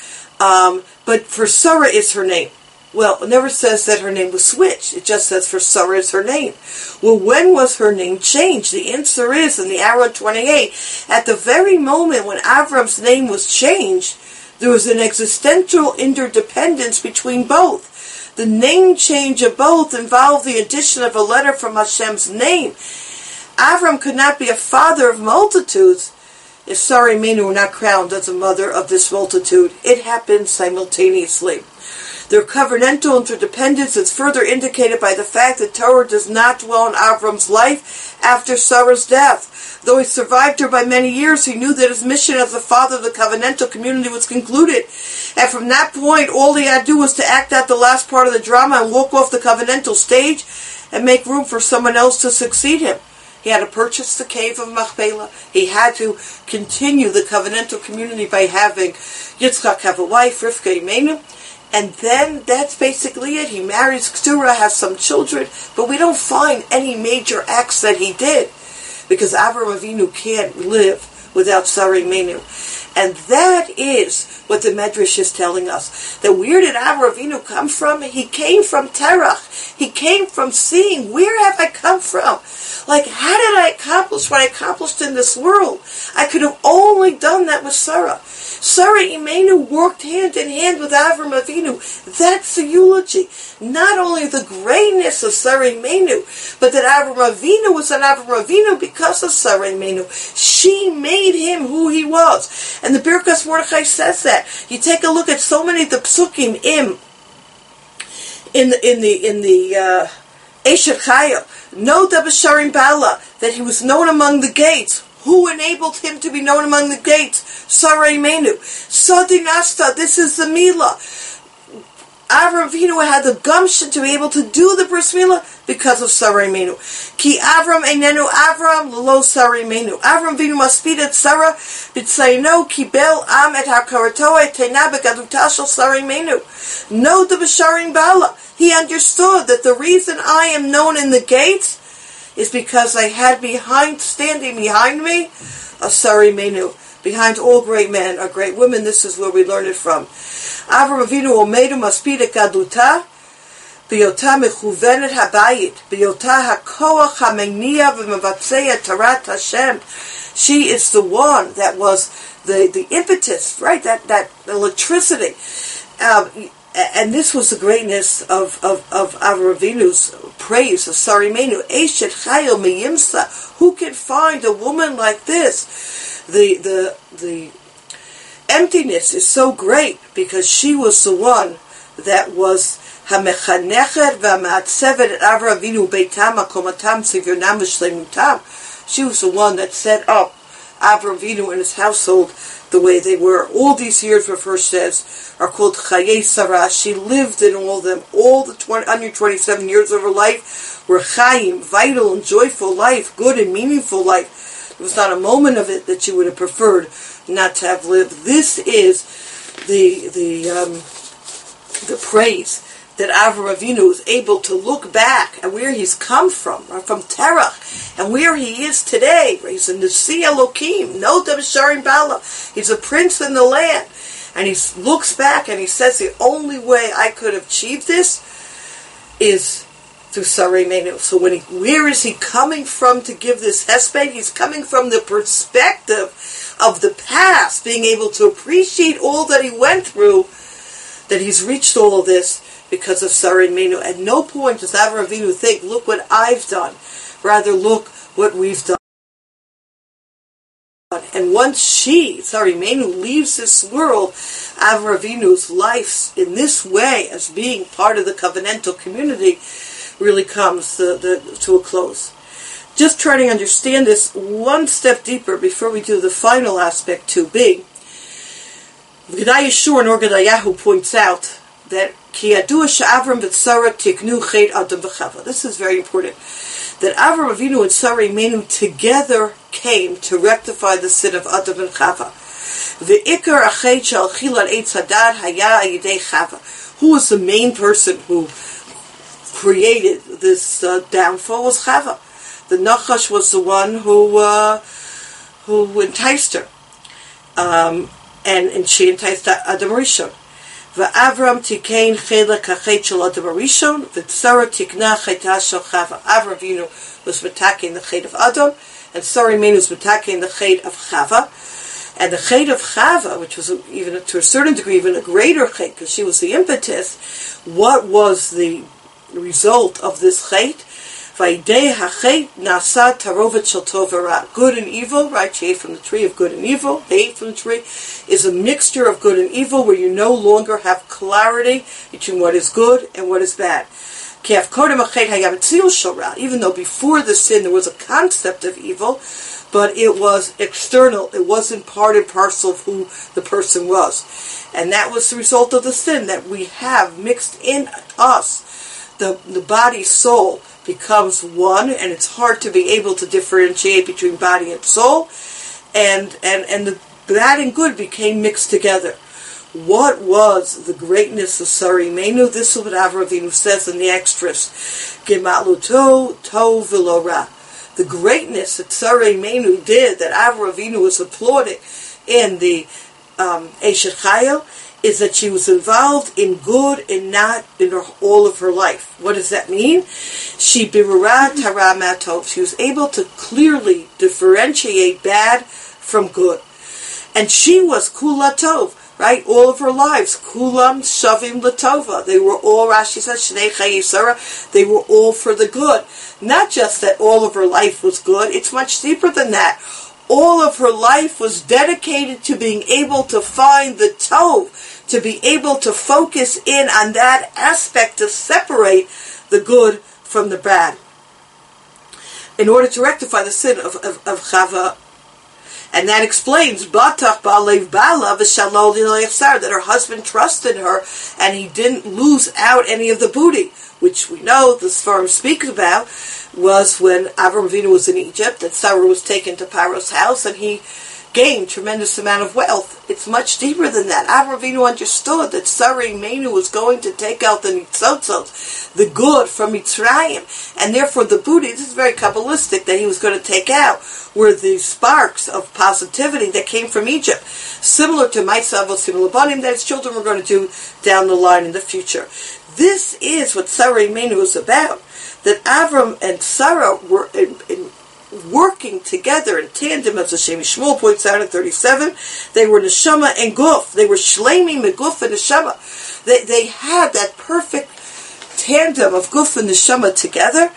but for Sarah is her name. Well, it never says that her name was switched. It just says for Sarah is her name. Well, when was her name changed? The answer is in the arrow 28. At the very moment when Avram's name was changed, there was an existential interdependence between both. The name change of both involved the addition of a letter from Hashem's name. Avram could not be a father of multitudes if Sarah Imenu were not crowned as a mother of this multitude. It happened simultaneously. Their covenantal interdependence is further indicated by the fact that Torah does not dwell in Avram's life after Sarah's death. Though he survived her by many years, he knew that his mission as the father of the covenantal community was concluded. And from that point, all he had to do was to act out the last part of the drama and walk off the covenantal stage and make room for someone else to succeed him. He had to purchase the cave of Machpelah. He had to continue the covenantal community by having Yitzchak have a wife, Rivka Imenu. And then that's basically it. He marries Keturah, has some children, but we don't find any major acts that he did, because Avram Avinu can't live without Sarah Imenu. And that is what the Medrash is telling us. That where did Avram Avinu come from? He came from Terach. He came from seeing, where have I come from? Like, how did I accomplish what I accomplished in this world? I could have only done that with Sarah. Sarah Imenu worked hand in hand with Avram Avinu. That's the eulogy. Not only the greatness of Sarah Imenu, but that Avram Avinu was an Avram Avinu because of Sarah Imenu. She made him who he was. And the Birkas Mordechai says that. You take a look at so many of the psukim in the Eshet Chayil. No Dabasharim Bala, that he was known among the gates. Who enabled him to be known among the gates? Sarah Imenu. Sadi Nasta, this is the Mila. Avram Avinu had the gumption to be able to do the bris milah because of Sarah Imenu. Ki Avram einenu Avram lo Sarah Imenu. Avram Avinu maspid Sarah b'tzayno kibel am et hakarato et tena begaduta shel Sarah Imenu. No the b'sharim bala. He understood that the reason I am known in the gates is because I had standing behind me a Sarah Imenu. Behind all great men are great women. This is where we learn it from. Avram Avinu Omedu Maspid Gaduta בהיותה מכוונת הבית, בהיותה הכוח המניע ומבצע תורת Hashem. She is the one that was the impetus, right? That electricity. And this was the greatness of Avraham Avinu's praise of Sarimenu. Eshet Chayo Meyimsa. Who can find a woman like this? The emptiness is so great because she was the one that was Hamechanechet v'Matzevet et Avraham Avinu Beitam Makomatam Tzivionam V'Shleimutam. She was the one that set up Avraham Avinu and his household the way they were. All these years, Rav says, are called Chayei Sarah. She lived in all of them. All the 127 years of her life were Chayim, vital and joyful life, good and meaningful life. There was not a moment of it that she would have preferred not to have lived. This is the praise that Avraham Avinu is able to look back at where he's come from Terach, and where he is today. He's a Nasi Elokim, no Dabsharim Bala. He's a prince in the land. And he looks back and he says, the only way I could have achieved this is through Sarei Menu. So where is he coming from to give this hesped? He's coming from the perspective of the past, being able to appreciate all that he went through, that he's reached all of this because of Sarei Menu. At no point does Avraham Avinu think, look what I've done. Rather, look what we've done. And once Sarei Menu leaves this world, Avraham Avinu's life in this way, as being part of the covenantal community, really comes to a close. Just trying to understand this one step deeper before we do the final aspect 2b. Gedai Yeshua and Orgadayahu points out that Ki Yadua she'Avram v'Sara tiknu chet Adam v'Chava. This is very important. That Avraham Avinu and Sarei Menu together came to rectify the sin of Adam and Chava. Ve'ikar achet shel chilat eitz hadad haya ayidei Chava. Who was the main person who created this downfall? Was Chava. The Nachash was the one who enticed her, and she enticed Adam Rishon. V'Avram tikein chelak hachet shel Adam Rishon, v'Sara tikna cheta shel Chava. Avraham Avinu was metaking the chet of Adam, and Sarei Menu was metaking the chet of Chava. And the chet of Chava, which was even to a certain degree even a greater chet, because she was the impetus, what was the result of this chet? Vaidei hachet nasa tarovet shel tov v'ra. Good and evil, right? She ate from the tree of good and evil. They ate from the tree is a mixture of good and evil, where you no longer have clarity between what is good and what is bad. Even though before the sin there was a concept of evil, but it was external. It wasn't part and parcel of who the person was. And that was the result of the sin that we have mixed in us. The body, soul becomes one, and it's hard to be able to differentiate between body and soul. And the bad and good became mixed together. What was the greatness of Sarei Menu? This is what Avraham Avinu says in the extras. Gemaluto tov v'lo ra. The greatness that Sarei Menu did, that Avraham Avinu was applauding in the Eshet Chayil, is that she was involved in good and not in all of her life. What does that mean? She birura tara matov. She was able to clearly differentiate bad from good. And she was kula tov, right? All of her lives, kulam shavim latova. They were all, Rashi says, shnei chayei Sarah. They were all for the good. Not just that all of her life was good. It's much deeper than that. All of her life was dedicated to being able to find the tov, to be able to focus in on that aspect, to separate the good from the bad, in order to rectify the sin of Chava. And that explains Batach Ba'alev Bala v'Shalol Yisar, that her husband trusted her and he didn't lose out any of the booty, which we know the Sfarim speak about, was when Avraham Avinu was in Egypt, and Sarah was taken to Pharaoh's house, and he gained tremendous amount of wealth. It's much deeper than that. Avraham Avinu understood that Sarah Imeinu was going to take out the nitzotzot, the good from Mitzrayim, and therefore the booty, this is very Kabbalistic, that he was going to take out were the sparks of positivity that came from Egypt, similar to Ma'aseh Avosim Labanim that his children were going to do down the line in the future. This is what Sarah Imeinu was about, that Avram and Sarah were working together in tandem, as Hashem Shmuel points out in 37. They were neshama and guf. They were shleimim and guf and neshama. They had that perfect tandem of guf and neshama together.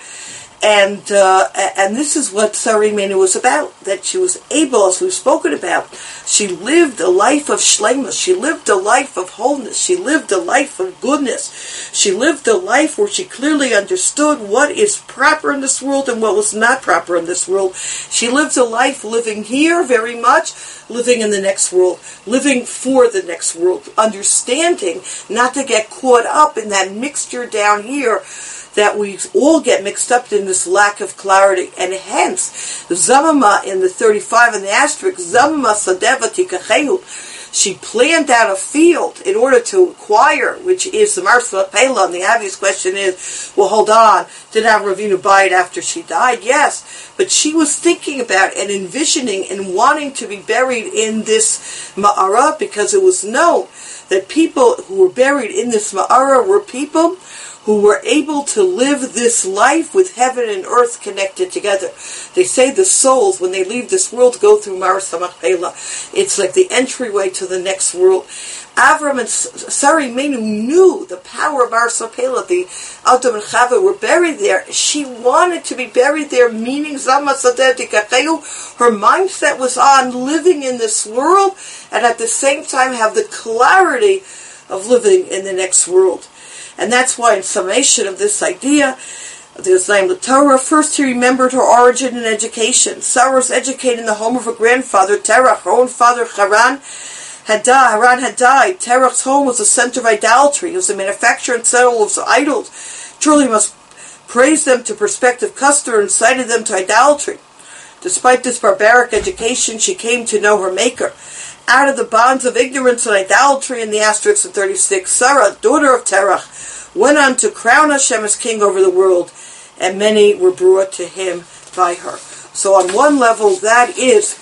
And this is what Sarah Imeinu was about, that she was able, as we've spoken about, she lived a life of shleimus, she lived a life of wholeness, she lived a life of goodness, she lived a life where she clearly understood what is proper in this world and what was not proper in this world. She lived a life living here very much, living in the next world, living for the next world, understanding not to get caught up in that mixture down here that we all get mixed up in, this lack of clarity. And hence, Zamama in the 35 and the asterisk, Zamama Sadeva Tikachehu, she planned out a field in order to acquire, which is the Marsa Pela. And the obvious question is, well, hold on, did Avraham Avinu buy it after she died? Yes, but she was thinking about and envisioning and wanting to be buried in this Ma'ara, because it was known that people who were buried in this Ma'ara were people who were able to live this life with heaven and earth connected together. They say the souls, when they leave this world, go through Maras HaMachpelah. It's like the entryway to the next world. Avram and Sarah Imeinu knew the power of Maras HaMachpelah. The Adam and Chava were buried there. She wanted to be buried there, meaning Zama Sadeh Tikachehu. Her mindset was on living in this world and at the same time have the clarity of living in the next world. And that's why, in summation of this idea, the Zayim Torah, first he remembered her origin and education. Sarah was educated in the home of her grandfather, Terach. Her own father, Haran had died. Terach's home was a center of idolatry. It was a manufacturer and seller of idols. Truly must praise them to prospective customer and cited them to idolatry. Despite this barbaric education, she came to know her Maker. Out of the bonds of ignorance and idolatry in the asterisk of 36, Sarah, daughter of Terach, went on to crown Hashem as king over the world, and many were brought to him by her. So on one level, that is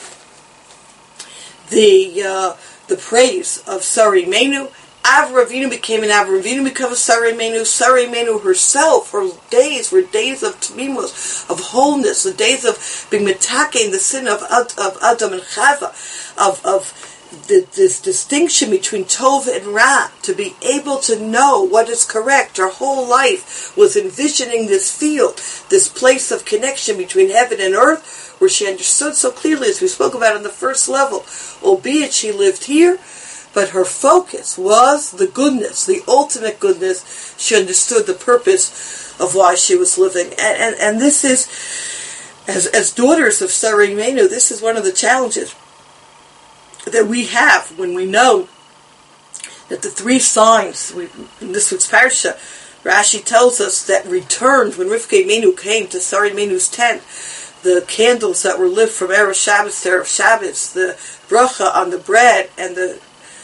the praise of Sarah Imeinu. Avraham Avinu became an Avraham Avinu, became a Sarah Imeinu. Sarah Imeinu herself, her days were days of tmimus, of wholeness, the days of being mitakein, the sin of Adam and Chava, of this distinction between Tov and Ra, to be able to know what is correct. Her whole life was envisioning this field, this place of connection between heaven and earth, where she understood so clearly, as we spoke about on the first level, albeit she lived here, but her focus was the goodness, the ultimate goodness. She understood the purpose of why she was living. And this is, as daughters of Sarah Imeinu, this is one of the challenges that we have when we know that the three signs, in this week's parsha, Rashi tells us that returned when Rivka Imeinu came to Sarah Imeinu's tent, the candles that were lit from Erev Shabbos to Erev Shabbos, the bracha on the bread, and the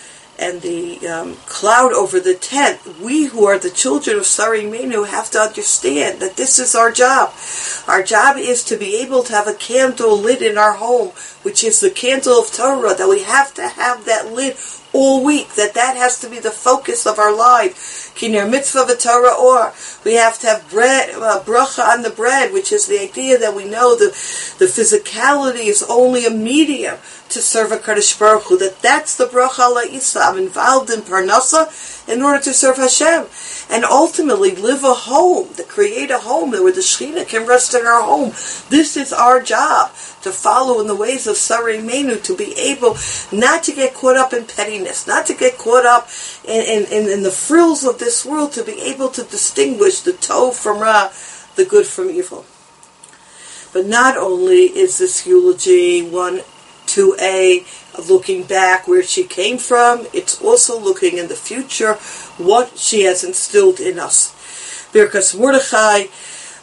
cloud over the tent. We who are the children of Sarah Imeinu have to understand that this is our job. Our job is to be able to have a candle lit in our home, which is the candle of Torah, that we have to have that lit all week, that has to be the focus of our life. Kiner mitzvah v'Torah or. We have to have bread, bracha on the bread, which is the idea that we know the physicality is only a medium to serve a Kadosh Baruch Hu, that's the bracha la'isa. I'm involved in parnasa in order to serve Hashem. And ultimately live a home, to create a home where the Shekhinah can rest in our home. This is our job, to follow in the ways of Sarah Imeinu, to be able not to get caught up in pettiness, not to get caught up in the frills of this world, to be able to distinguish the Tov from Ra, the good from evil. But not only is this eulogy 1-2a of looking back where she came from, it's also looking in the future, what she has instilled in us. Birkas Mordechai,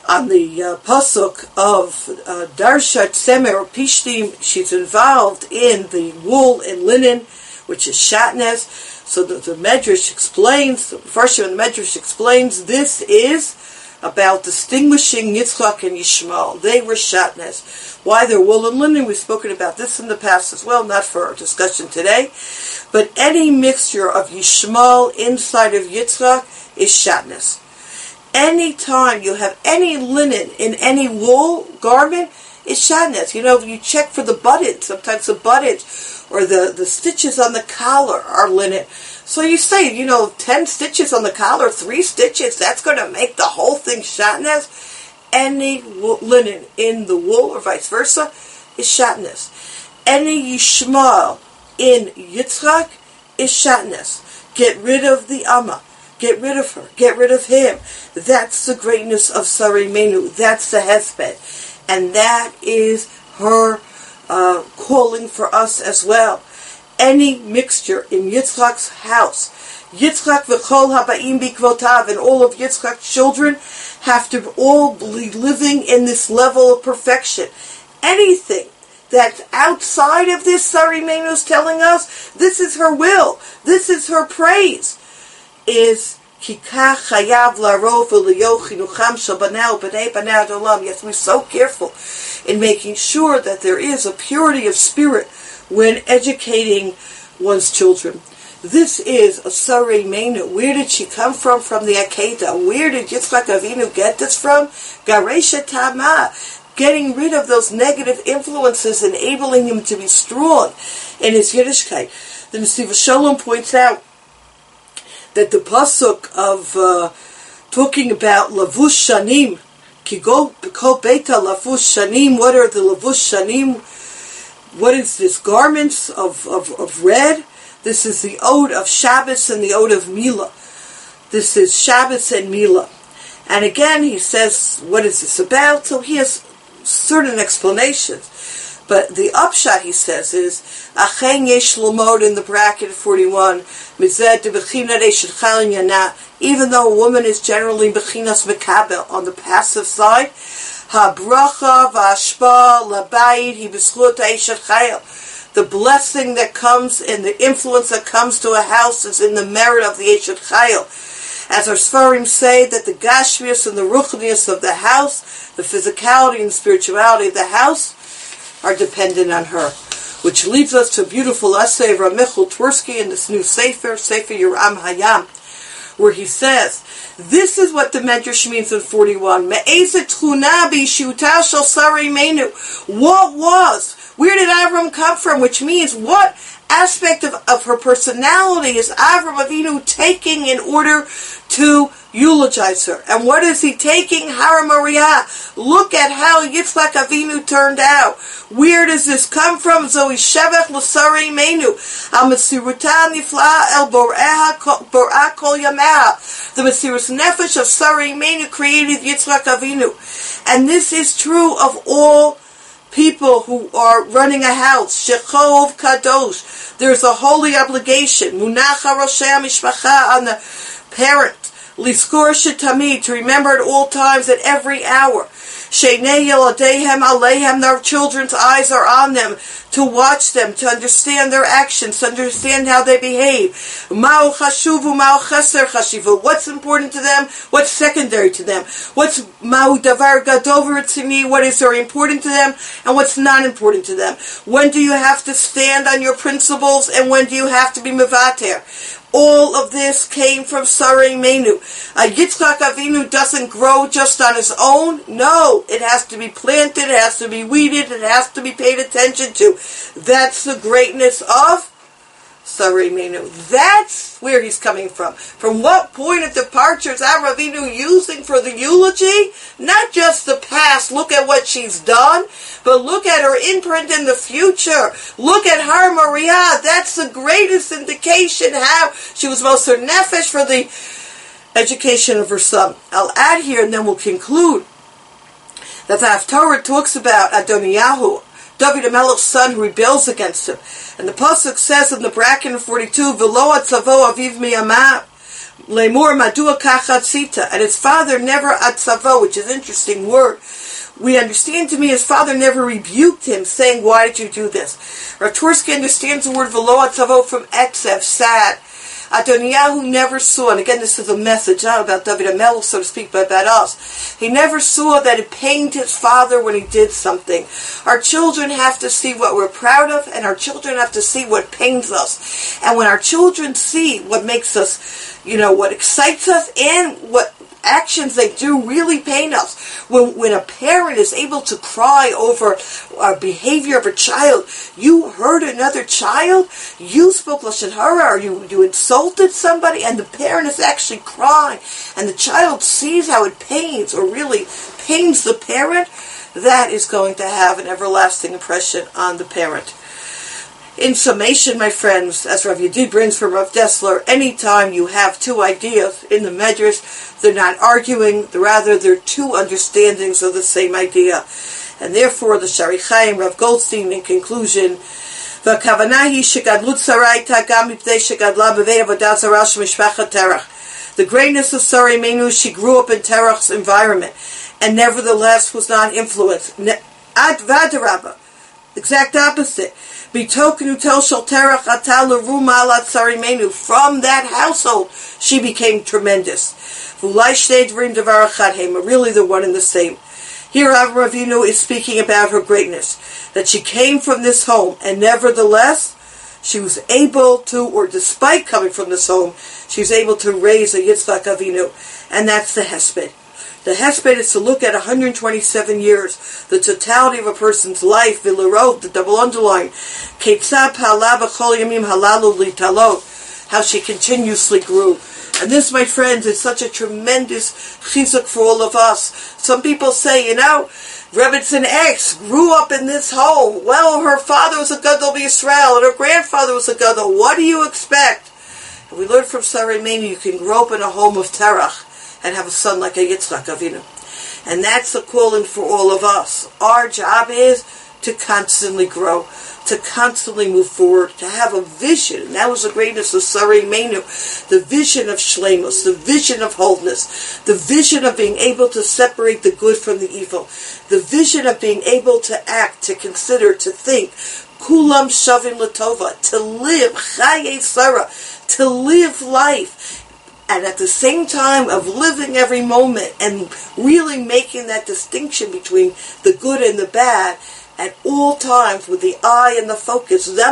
on the pasuk of Darshat Semer or Pishtim. She's involved in the wool and linen, which is shatnez. So the Medrash explains, the Farshim and the Medrash explains, this is about distinguishing Yitzchak and Yishmael. They were shatnez. Why they're wool and linen, we've spoken about this in the past as well, not for our discussion today. But any mixture of Yishmael inside of Yitzchak is shatnez. Any time you have any linen in any wool garment, it's shatnez. You check for the buttons. Sometimes the buttons or the stitches on the collar are linen. So you say, 10 stitches on the collar, 3 stitches, that's going to make the whole thing shatnez. Any linen in the wool or vice versa is shatnez. Any Yishmael in Yitzchak is shatnez. Get rid of the Amma. Get rid of her. Get rid of him. That's the greatness of Sarah Imeinu. That's the Hesped. And that is her calling for us as well. Any mixture in Yitzchak's house, Yitzchak v'chol haba'im bikvotav, and all of Yitzchak's children have to all be living in this level of perfection. Anything that's outside of this, Sarah Imeinu is telling us, this is her will, this is her praise, is kikach chayav la'rov v'liyo chinucham shel banah u'bnei banah ad olam. You have to be so careful in making sure that there is a purity of spirit when educating one's children. This is a Sarah Imeinu. Where did she come from? From the Akedah. Where did Yitzchak Avinu get this from? Garesha Tama. Getting rid of those negative influences, enabling him to be strong in his Yiddishkeit. The Nesiv Shalom points out that the pasuk of talking about Lavush Shanim, Ki go Kol Beita Lavush Shanim, what are the Lavush Shanim? What is this? Garments of red. This is the ode of Shabbos and the ode of Milah. This is Shabbos and Milah. And again, he says, what is this about? So he has certain explanations. But the upshot, he says, is, Achen yesh l'mod in the bracket 41, Mized de b'china reishit chalin yana, even though a woman is generally b'chinas mekabel on the passive side, Ha-bracha v'ashpa l'bayit hi b'schut ha'eshet chayil. The blessing that comes and the influence that comes to a house is in the merit of the Eshet Chayil. As our Sfarim say, that the Gashmius and the Ruchnius of the house, the physicality and spirituality of the house, are dependent on her. Which leads us to a beautiful essay of Ramichel Twersky in this new Sefer Yeram Hayam, where he says, this is what the Medrash means in 41. What was? Where did Avram come from? Which means, what aspect of her personality is Avram Avinu taking in order to eulogize her? And what is he taking? Hara Moriah. Look at how Yitzchak Avinu turned out. Where does this come from? Zohi Shevach L'Sarei Meinu. Al Mesiruta Nifla El Bor'ah Kol Yameha. The Mesirus Nefesh of Sarei Meinu created Yitzchak Avinu. And this is true of all people who are running a house. Shechov Kadosh. There's a holy obligation. Munacha Roshei Mishpacha, on the parent. Liskor Shetamid, to remember at all times, at every hour. Sheinei Yeladehem Alehem, their children's eyes are on them, to watch them, to understand their actions, to understand how they behave. Ma'u Chashuvu, Ma'u Cheser Chashivu. What's important to them? What's secondary to them? What's Ma'u Davar Gadover Tzimi? What is very important to them? And what's not important to them? When do you have to stand on your principles, and when do you have to be Mevater? All of this came from Sarah Imeinu. Yitzchak Avinu doesn't grow just on his own. No, it has to be planted, it has to be weeded, it has to be paid attention to. That's the greatness of Sarah Imeinu. That's where he's coming from. From what point of departure is Avram Avinu using for the eulogy? Not just the past, look at what she's done, but look at her imprint in the future. Look at Har Moriah. That's the greatest indication how she was Moser Nefesh for the education of her son. I'll add here, and then we'll conclude, that the Haftarah talks about Adoniyahu, David HaMelech's son, who rebels against him. And the pasuk says in the bracket of 42, V'lo atzavo aviv miyamav, Lemor madua kachatzita, and his father never atzavo, which is an interesting word. We understand to me his father never rebuked him, saying, why did you do this? Rav Twersky understands the word velo atzavo from etzev, sad. Adoniyahu never saw, and again this is a message not about David HaMelech, so to speak, but about us. He never saw that it pained his father when he did something. Our children have to see what we're proud of, and our children have to see what pains us. And when our children see what makes us, what excites us, and what actions they do really pain us. When a parent is able to cry over a behavior of a child, you hurt another child, you spoke lashon hara, or you insulted somebody, and the parent is actually crying, and the child sees how it pains, or really pains the parent, that is going to have an everlasting impression on the parent. In summation, my friends, as Rav Yedid brings from Rav Dessler, anytime you have two ideas in the Medrash, they're not arguing, rather they're two understandings of the same idea. And therefore, the Shari Chaim, Rav Goldstein, in conclusion, the greatness of Sarai Menu, she grew up in Terach's environment, and nevertheless was not influenced. Ad Vadarabba, exact opposite. From that household, she became tremendous. Really, they're one and the same. Here, Avraham Avinu is speaking about her greatness, that she came from this home, and nevertheless, she was able to, or despite coming from this home, she was able to raise a Yitzchak Avinu, and that's the Hesped. The Hesped is to look at 127 years, the totality of a person's life, the double underline, how she continuously grew. And this, my friends, is such a tremendous chizuk for all of us. Some people say, Rebbetzin X grew up in this home. Well, her father was a Gadol B'Yisrael, and her grandfather was a Gadol. What do you expect? And we learned from Sarai Menu, you can grow up in a home of Terach and have a son like a Yitzchak Avinu. And that's the calling for all of us. Our job is to constantly grow, to constantly move forward, to have a vision. And that was the greatness of Sarai Menu, the vision of Shleimus, the vision of wholeness, the vision of being able to separate the good from the evil, the vision of being able to act, to consider, to think, Kulam Shavim Latova, to live, Chaye Sarah, to live life. And at the same time of living every moment and really making that distinction between the good and the bad at all times with the eye and the focus, of the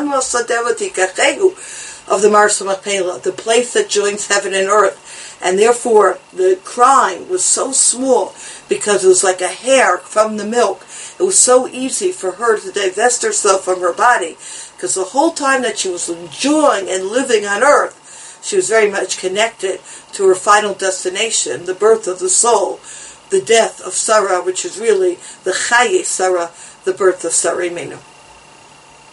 Marsa Machpelah, the place that joins heaven and earth. And therefore, the crying was so small because it was like a hair from the milk. It was so easy for her to divest herself from her body because the whole time that she was enjoying and living on earth, she was very much connected to her final destination, the birth of the soul, the death of Sarah, which is really the Chaye Sarah, the birth of Sarai Menu.